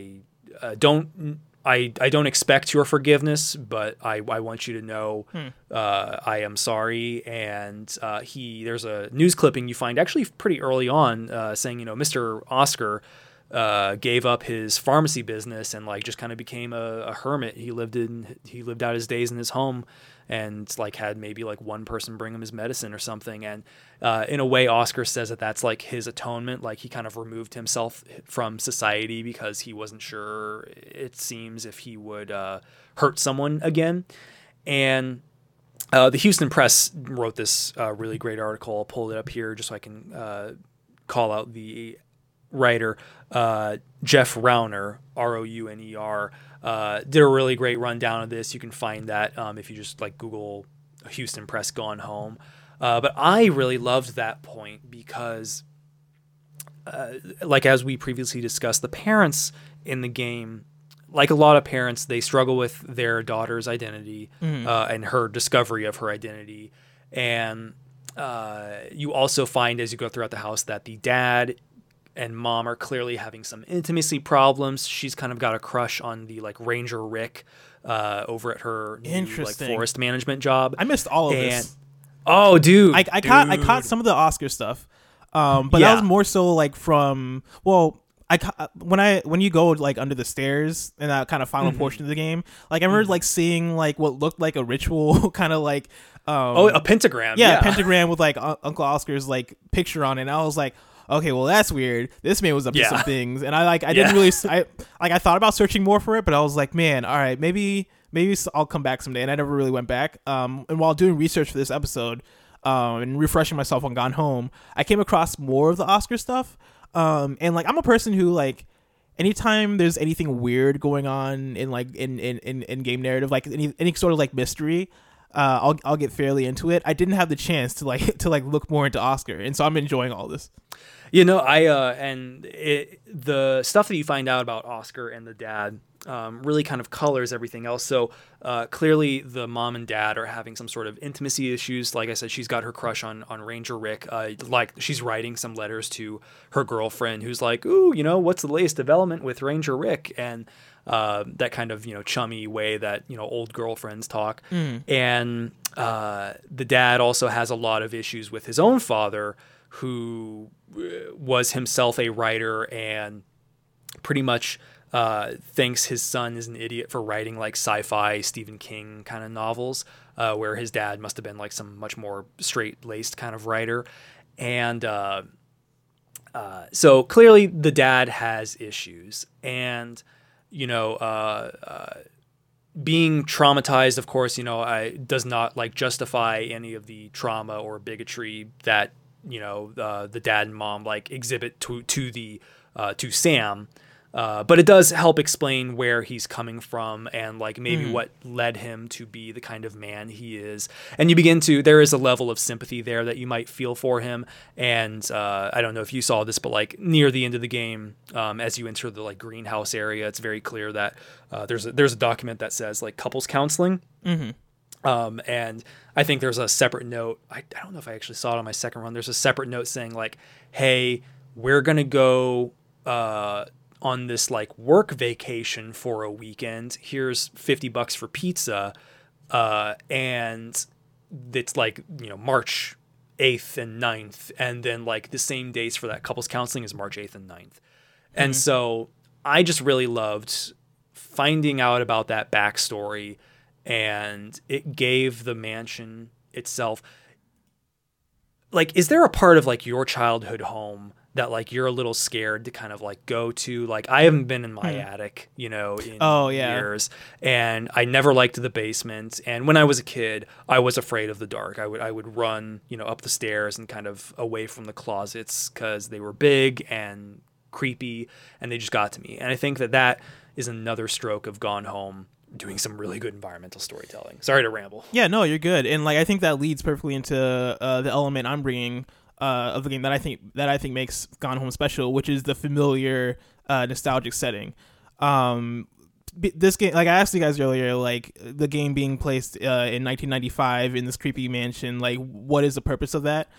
don't expect your forgiveness, but I want you to know I am sorry. And there's a news clipping you find actually pretty early on saying, Mr. Oscar gave up his pharmacy business and like just kind of became a hermit. He lived out his days in his home and like had maybe like one person bring him his medicine or something. And in a way, Oscar says that that's like his atonement. Like he kind of removed himself from society because he wasn't sure, it seems, if he would hurt someone again. And the Houston Press wrote this really great article. I'll pull it up here just so I can call out the writer. Jeff Rauner, Rouner, did a really great rundown of this. You can find that if you just like Google Houston Press Gone Home. But I really loved that point because, like as we previously discussed, the parents in the game, like a lot of parents, they struggle with their daughter's identity and her discovery of her identity. And you also find as you go throughout the house that the dad and mom are clearly having some intimacy problems. She's kind of got a crush on the like Ranger Rick over at her new like forest management job. I missed all of this. Oh, dude. I caught some of the Oscar stuff. But that was more so like from, well, when you go like under the stairs in that kind of final portion of the game, like I remember like seeing like what looked like a ritual kind of like a pentagram. Yeah, a pentagram with like Uncle Oscar's like picture on it. And I was like, okay, well that's weird. This man was up to some things, and I didn't really I thought about searching more for it, but I was like, man, all right, maybe I'll come back someday, and I never really went back. And while doing research for this episode and refreshing myself on Gone Home, I came across more of the Oscar stuff. And like I'm a person who like anytime there's anything weird going on in like in game narrative, like any sort of like mystery, I'll get fairly into it. I didn't have the chance to look more into Oscar, and so I'm enjoying all this. You know, the stuff that you find out about Oscar and the dad really kind of colors everything else. So clearly the mom and dad are having some sort of intimacy issues. Like I said, she's got her crush on Ranger Rick. Like she's writing some letters to her girlfriend who's like, ooh, you know, what's the latest development with Ranger Rick? And that kind of, you know, chummy way that, you know, old girlfriends talk. And the dad also has a lot of issues with his own father, who was himself a writer and pretty much thinks his son is an idiot for writing like sci-fi Stephen King kind of novels, where his dad must have been like some much more straight-laced kind of writer. And so clearly the dad has issues, and you know, being traumatized, of course, you know, does not like justify any of the trauma or bigotry that, you know, the dad and mom like exhibit to Sam. But it does help explain where he's coming from and like maybe what led him to be the kind of man he is. And there is a level of sympathy there that you might feel for him. And I don't know if you saw this, but like near the end of the game, as you enter the like greenhouse area, it's very clear that there's a document that says like couples counseling. And I think there's a separate note. I don't know if I actually saw it on my second run. There's a separate note saying like, hey, we're going to go on this like work vacation for a weekend. Here's $50 for pizza. And it's like, you know, March 8th and 9th. And then like the same dates for that couples counseling is March 8th and 9th. And so I just really loved finding out about that backstory, and it gave the mansion itself. Like, is there a part of like your childhood home that like you're a little scared to kind of like go to? Like I haven't been in my attic, you know, in years, and I never liked the basement. And when I was a kid, I was afraid of the dark. I would run, you know, up the stairs and kind of away from the closets because they were big and creepy, and they just got to me. And I think that is another stroke of Gone Home doing some really good environmental storytelling. Sorry to ramble. Yeah, no, you're good. And like I think that leads perfectly into the element I'm bringing of the game that I think makes Gone Home special, which is the familiar nostalgic setting. This game, like I asked you guys earlier, like the game being placed in 1995 in this creepy mansion, like what is the purpose of that?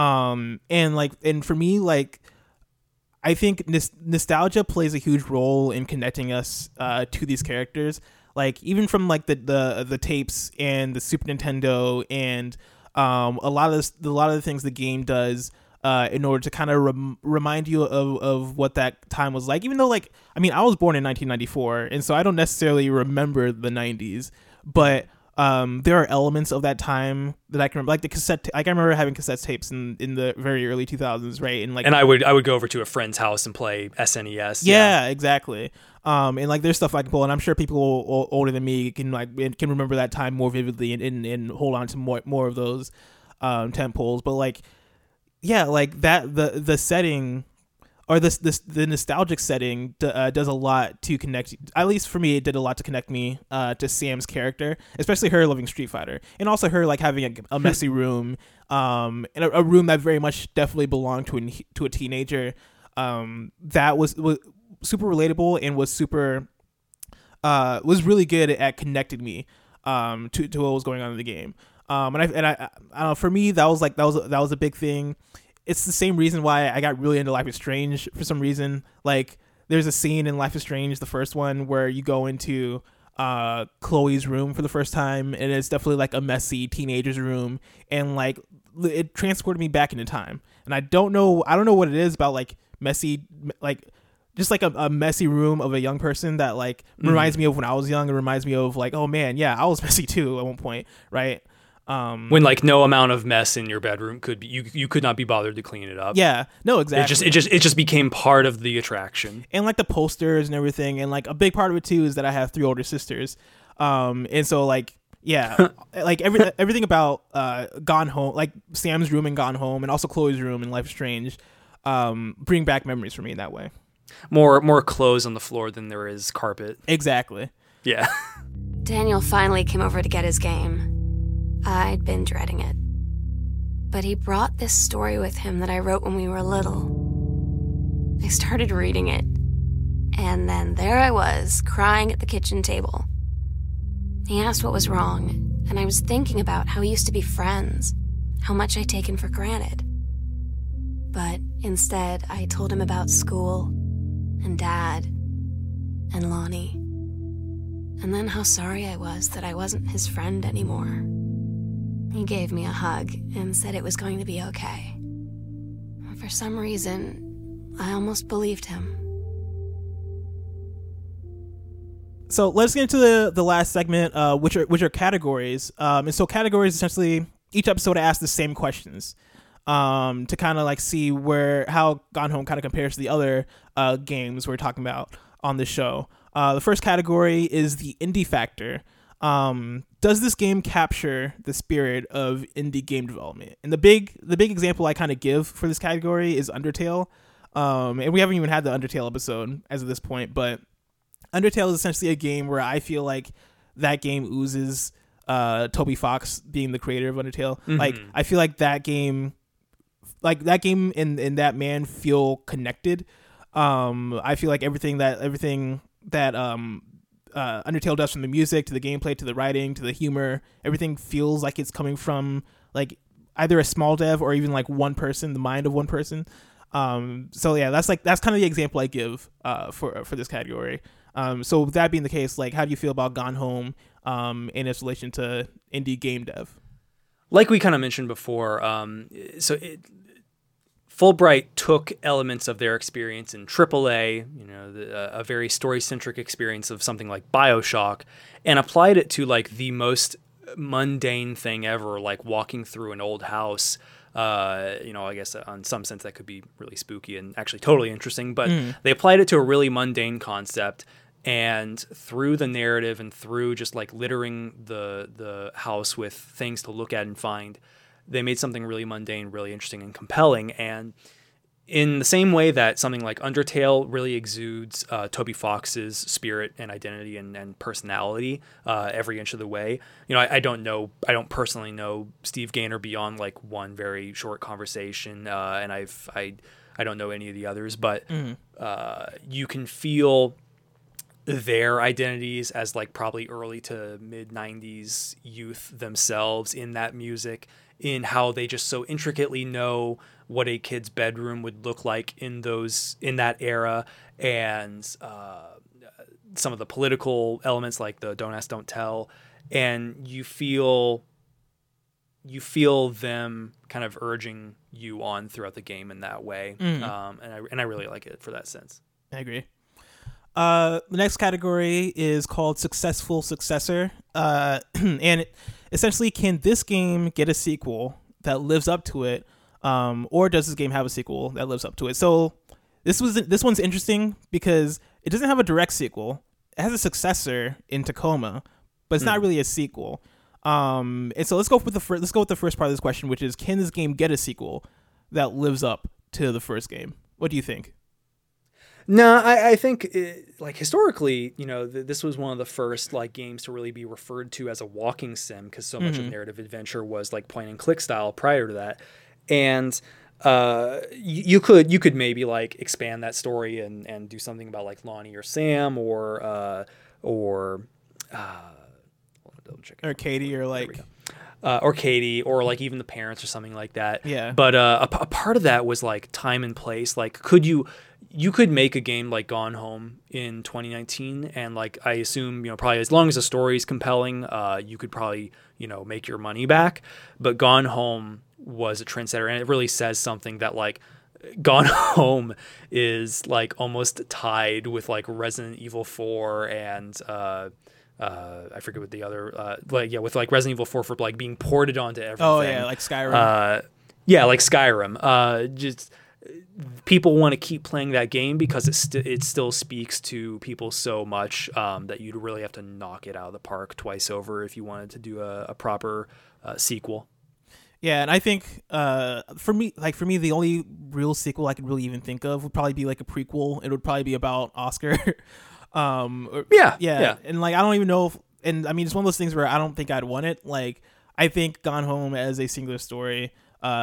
And for me, like I think nostalgia plays a huge role in connecting us to these characters. Like even from like the tapes and the Super Nintendo and a lot of the things the game does in order to kind of remind you of what that time was like. Even though like I mean I was born in 1994, and so I don't necessarily remember the 90s, but There are elements of that time that I can remember, like the cassette. I can remember having cassette tapes in the very early 2000s, right? And I would go over to a friend's house and play SNES. Yeah, exactly. And like there's stuff I can pull, and I'm sure people older than me can remember that time more vividly and hold on to more of those tent poles. But like, yeah, like that the setting. Or the nostalgic setting does a lot to connect. At least for me, it did a lot to connect me to Sam's character, especially her loving Street Fighter, and also her like having a messy room, and a room that very much definitely belonged to a teenager. That was super relatable and was really good at connecting me to what was going on in the game. And I don't know, for me that was a big thing. It's the same reason why I got really into Life is Strange for some reason. Like, there's a scene in Life is Strange, the first one, where you go into Chloe's room for the first time, and it's definitely like a messy teenager's room, and like it transported me back into time. And I don't know what it is about like messy, like just like a messy room of a young person that like reminds me of when I was young. It reminds me of like, oh man, yeah, I was messy too at one point, right? When like no amount of mess in your bedroom could be, you could not be bothered to clean it up. Yeah, no, exactly. It just became part of the attraction. And like the posters and everything, and like a big part of it too is that I have 3 older sisters, and so like yeah, like everything about Gone Home, like Sam's room in Gone Home, and also Chloe's room in Life is Strange, bring back memories for me in that way. More clothes on the floor than there is carpet. Exactly. Yeah. Daniel finally came over to get his game. I'd been dreading it. But he brought this story with him that I wrote when we were little. I started reading it, and then there I was, crying at the kitchen table. He asked what was wrong, and I was thinking about how we used to be friends, how much I'd taken for granted. But instead, I told him about school, and Dad, and Lonnie, and then how sorry I was that I wasn't his friend anymore. He gave me a hug and said it was going to be okay. For some reason, I almost believed him. So let's get into the last segment, which are categories. And so categories, essentially, each episode asks the same questions to kind of like see how Gone Home kind of compares to the other games we're talking about on the show. The first category is the indie factor. Does this game capture the spirit of indie game development? And the big example I kind of give for this category is Undertale. And we haven't even had the Undertale episode as of this point, but Undertale is essentially a game where I feel like that game oozes Toby Fox being the creator of Undertale. Mm-hmm. Like I feel like that game and that man feel connected. I feel like everything that Undertale does, from the music to the gameplay to the writing to the humor, everything feels like it's coming from like either a small dev or even like one person, the mind of one person. So yeah, that's kind of the example I give for this category. So with that being the case, like how do you feel about Gone Home in its relation to indie game dev? Like we kind of mentioned before, Fulbright took elements of their experience in AAA, a very story-centric experience of something like BioShock, and applied it to like the most mundane thing ever, like walking through an old house. I guess on some sense that could be really spooky and actually totally interesting, but they applied it to a really mundane concept, and through the narrative and through just like littering the house with things to look at and find, they made something really mundane, really interesting and compelling. And in the same way that something like Undertale really exudes Toby Fox's spirit and identity and personality every inch of the way. I don't personally know Steve Gaynor beyond like one very short conversation, and I don't know any of the others, but you can feel their identities as like probably early to mid 90s youth themselves in that music, in how they just so intricately know what a kid's bedroom would look like in that era, and some of the political elements like the Don't Ask, Don't Tell, and you feel them kind of urging you on throughout the game in that way. And I really like it for that sense. I agree. The next category is called Successful Successor. And essentially, can this game get a sequel that lives up to it? Or does this game have a sequel that lives up to it? So this one's interesting because it doesn't have a direct sequel. It has a successor in Tacoma, but it's not really a sequel. And so let's go with the first part of this question, which is, can this game get a sequel that lives up to the first game? What do you think? No, I think like historically, this was one of the first like games to really be referred to as a walking sim, because so much of narrative adventure was like point and click style prior to that. And you could maybe like expand that story and do something about like Lonnie or Sam or Katie or Katie or like even the parents or something like that. Yeah. But a part of that was like time and place. Like, you could make a game like Gone Home in 2019, and like I assume probably as long as the story is compelling, you could probably make your money back. But Gone Home was a trendsetter, and it really says something that like Gone Home is like almost tied with like Resident Evil 4 and I forget what the other with like Resident Evil 4 for like being ported onto everything. Oh yeah, like Skyrim. Like Skyrim. Just people want to keep playing that game because it still speaks to people so much that you'd really have to knock it out of the park twice over if you wanted to do a proper sequel. Yeah, and I think for me, the only real sequel I could really even think of would probably be like a prequel. It would probably be about Oscar. Yeah. And like I don't even know and I mean it's one of those things where I don't think I'd want it. Like I think Gone Home as a singular story,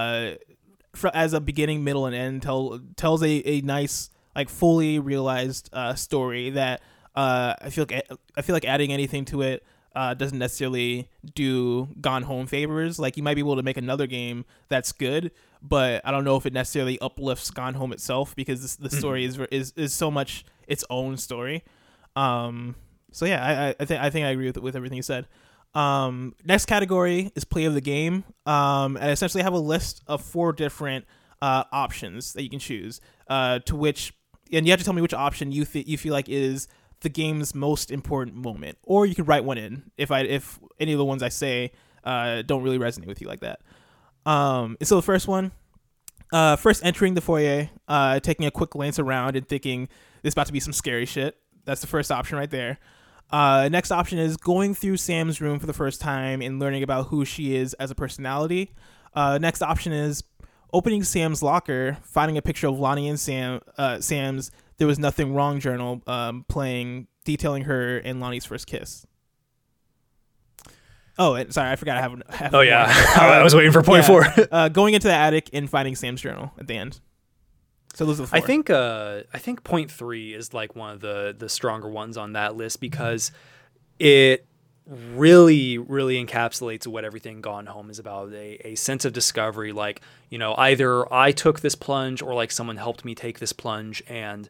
as a beginning, middle, and end tells a nice like fully realized story that I feel like adding anything to it doesn't necessarily do Gone Home favors. Like you might be able to make another game that's good, but I don't know if it necessarily uplifts Gone Home itself because the story is so much its own story. So yeah, I think I agree with everything you said. Next category is play of the game. And I essentially have a list of 4 different options that you can choose. And you have to tell me which option you feel like is the game's most important moment, or you could write one in if any of the ones I say don't really resonate with you like that. So the first one, first entering the foyer, taking a quick glance around and thinking this is about to be some scary shit. That's the first option right there. Next option is going through Sam's room for the first time and learning about who she is as a personality. Next option is opening Sam's locker, finding a picture of Lonnie and Sam's There Was Nothing Wrong journal, detailing her and Lonnie's first kiss. Oh, and sorry, I forgot I have Oh yeah, I was waiting for point 4. Going into the attic and finding Sam's journal at the end. So those are the 4. I think point 3 is like one of the stronger ones on that list because it really, really encapsulates what everything Gone Home is about. A sense of discovery, like, either I took this plunge or like someone helped me take this plunge, and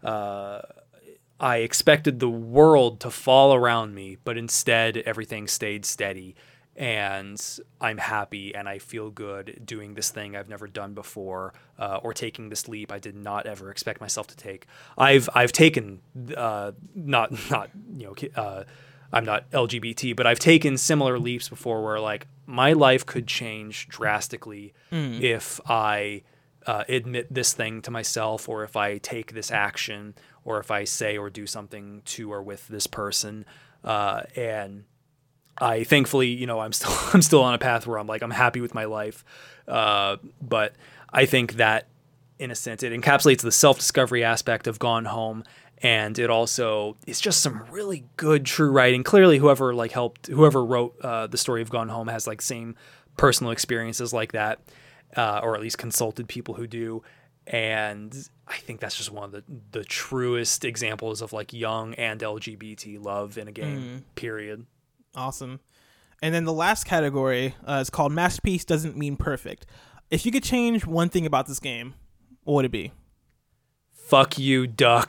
I expected the world to fall around me, but instead everything stayed steady. And I'm happy and I feel good doing this thing I've never done before, or taking this leap I did not ever expect myself to take. I've taken I'm not LGBT, but I've taken similar leaps before where like my life could change drastically if I admit this thing to myself, or if I take this action, or if I say or do something to or with this person, and I thankfully, I'm still on a path where I'm happy with my life. But I think that in a sense, it encapsulates the self-discovery aspect of Gone Home. And it also is just some really good true writing. Clearly, whoever wrote the story of Gone Home has like same personal experiences like that, or at least consulted people who do. And I think that's just one of the truest examples of like young and LGBT love in a game, period. Awesome. And then the last category is called Masterpiece Doesn't Mean Perfect. If you could change one thing about this game, what would it be? Fuck you, duck.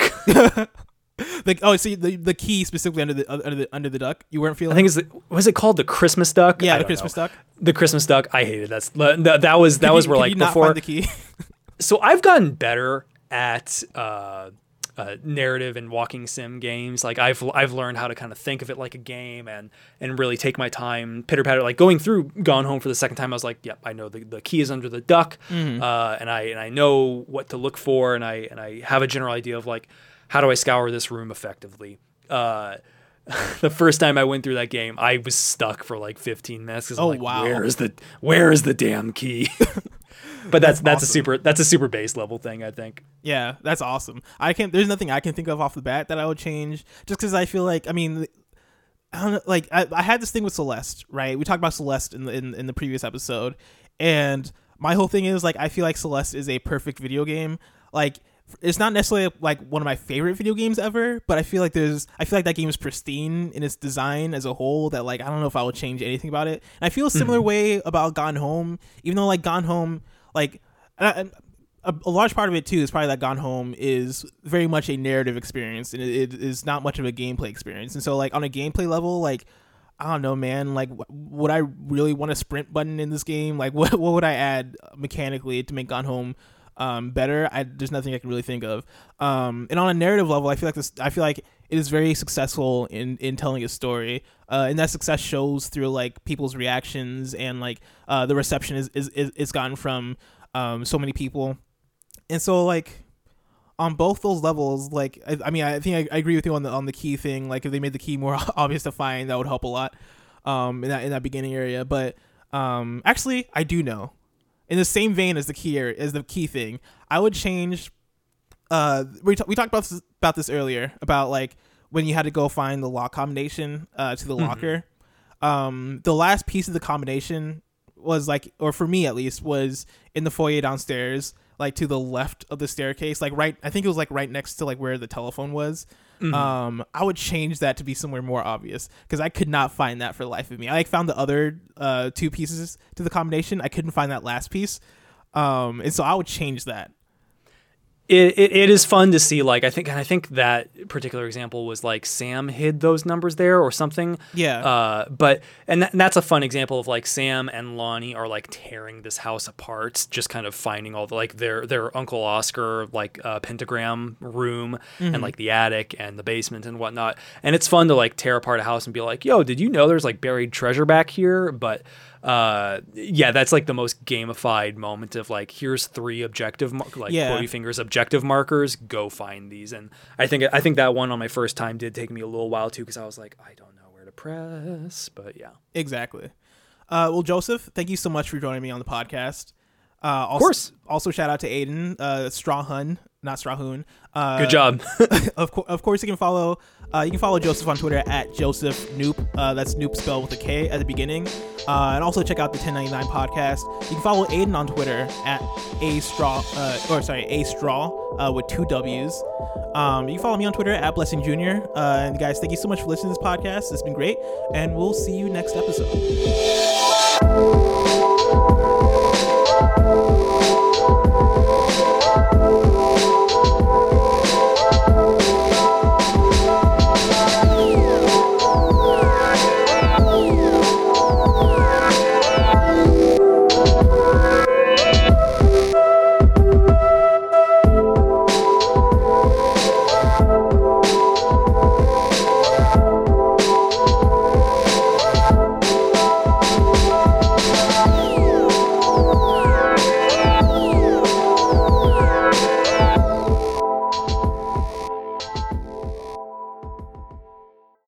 The key specifically under the duck you weren't feeling? I think was it called the Christmas duck? Yeah, the Christmas duck. The Christmas duck. I hated that was where like before. Not find the key? So I've gotten better at narrative and walking sim games. Like I've learned how to kind of think of it like a game and really take my time, pitter patter. Like going through Gone Home for the second time, I was like, yep, I know the key is under the duck, and I know what to look for, and I have a general idea of like how do I scour this room effectively. The first time I went through that game, I was stuck for like 15 minutes. Oh, like, wow. Where is the damn key? But that's awesome. a super base level thing, I think. Yeah, that's awesome. There's nothing I can think of off the bat that I would change, just because I feel like, I mean, I don't know, like I had this thing with Celeste, right? We talked about Celeste in the previous episode, and my whole thing is like I feel like Celeste is a perfect video game. Like it's not necessarily like one of my favorite video games ever, but I feel like that game is pristine in its design as a whole, that like I don't know if I would change anything about it. And I feel a similar way about Gone Home, even though like Gone Home, like a large part of it too is probably that Gone Home is very much a narrative experience, and it is not much of a gameplay experience. And so like on a gameplay level, like I don't know, man, like would I really want a sprint button in this game? Like what would I add mechanically to make Gone Home better? There's nothing I can really think of. And on a narrative level, I feel like it is very successful in telling a story, and that success shows through like people's reactions, and like the reception is gotten from so many people. And so like on both those levels, like I mean I think I agree with you on the key thing. Like if they made the key more obvious to find, that would help a lot in that beginning area. But actually I do know, in the same vein as the key thing, I would change. We talked about this earlier, about like when you had to go find the lock combination to the locker. The last piece of the combination was like, or for me at least, was in the foyer downstairs, like to the left of the staircase, like I think it was like right next to like where the telephone was. I would change that to be somewhere more obvious, because I could not find that for the life of me. I like found the other two pieces to the combination. I couldn't find that last piece, and so I would change that. It is fun to see, like I think that particular example was like Sam hid those numbers there or something. Yeah. But that's a fun example of like Sam and Lonnie are like tearing this house apart, just kind of finding all the like their Uncle Oscar like pentagram room and like the attic and the basement and whatnot. And it's fun to like tear apart a house and be like, yo, did you know there's like buried treasure back here? But yeah, that's like the most gamified moment of like, here's 3 objective quotey fingers objective markers, go find these. And I think that one on my first time did take me a little while too, because I was like, I don't know where to press. But yeah, exactly. Well, Joseph, thank you so much for joining me on the podcast. Of course. Also shout out to Aiden, Strawhun, not Strawhoon. Good job. Of course, you can follow Joseph on Twitter at Joseph Noop. That's Noop spelled with a K at the beginning. And also check out the 1099 podcast. You can follow Aiden on Twitter at A-Straw with 2 W's. You can follow me on Twitter at Blessing Jr. And guys, thank you so much for listening to this podcast. It's been great, and we'll see you next episode.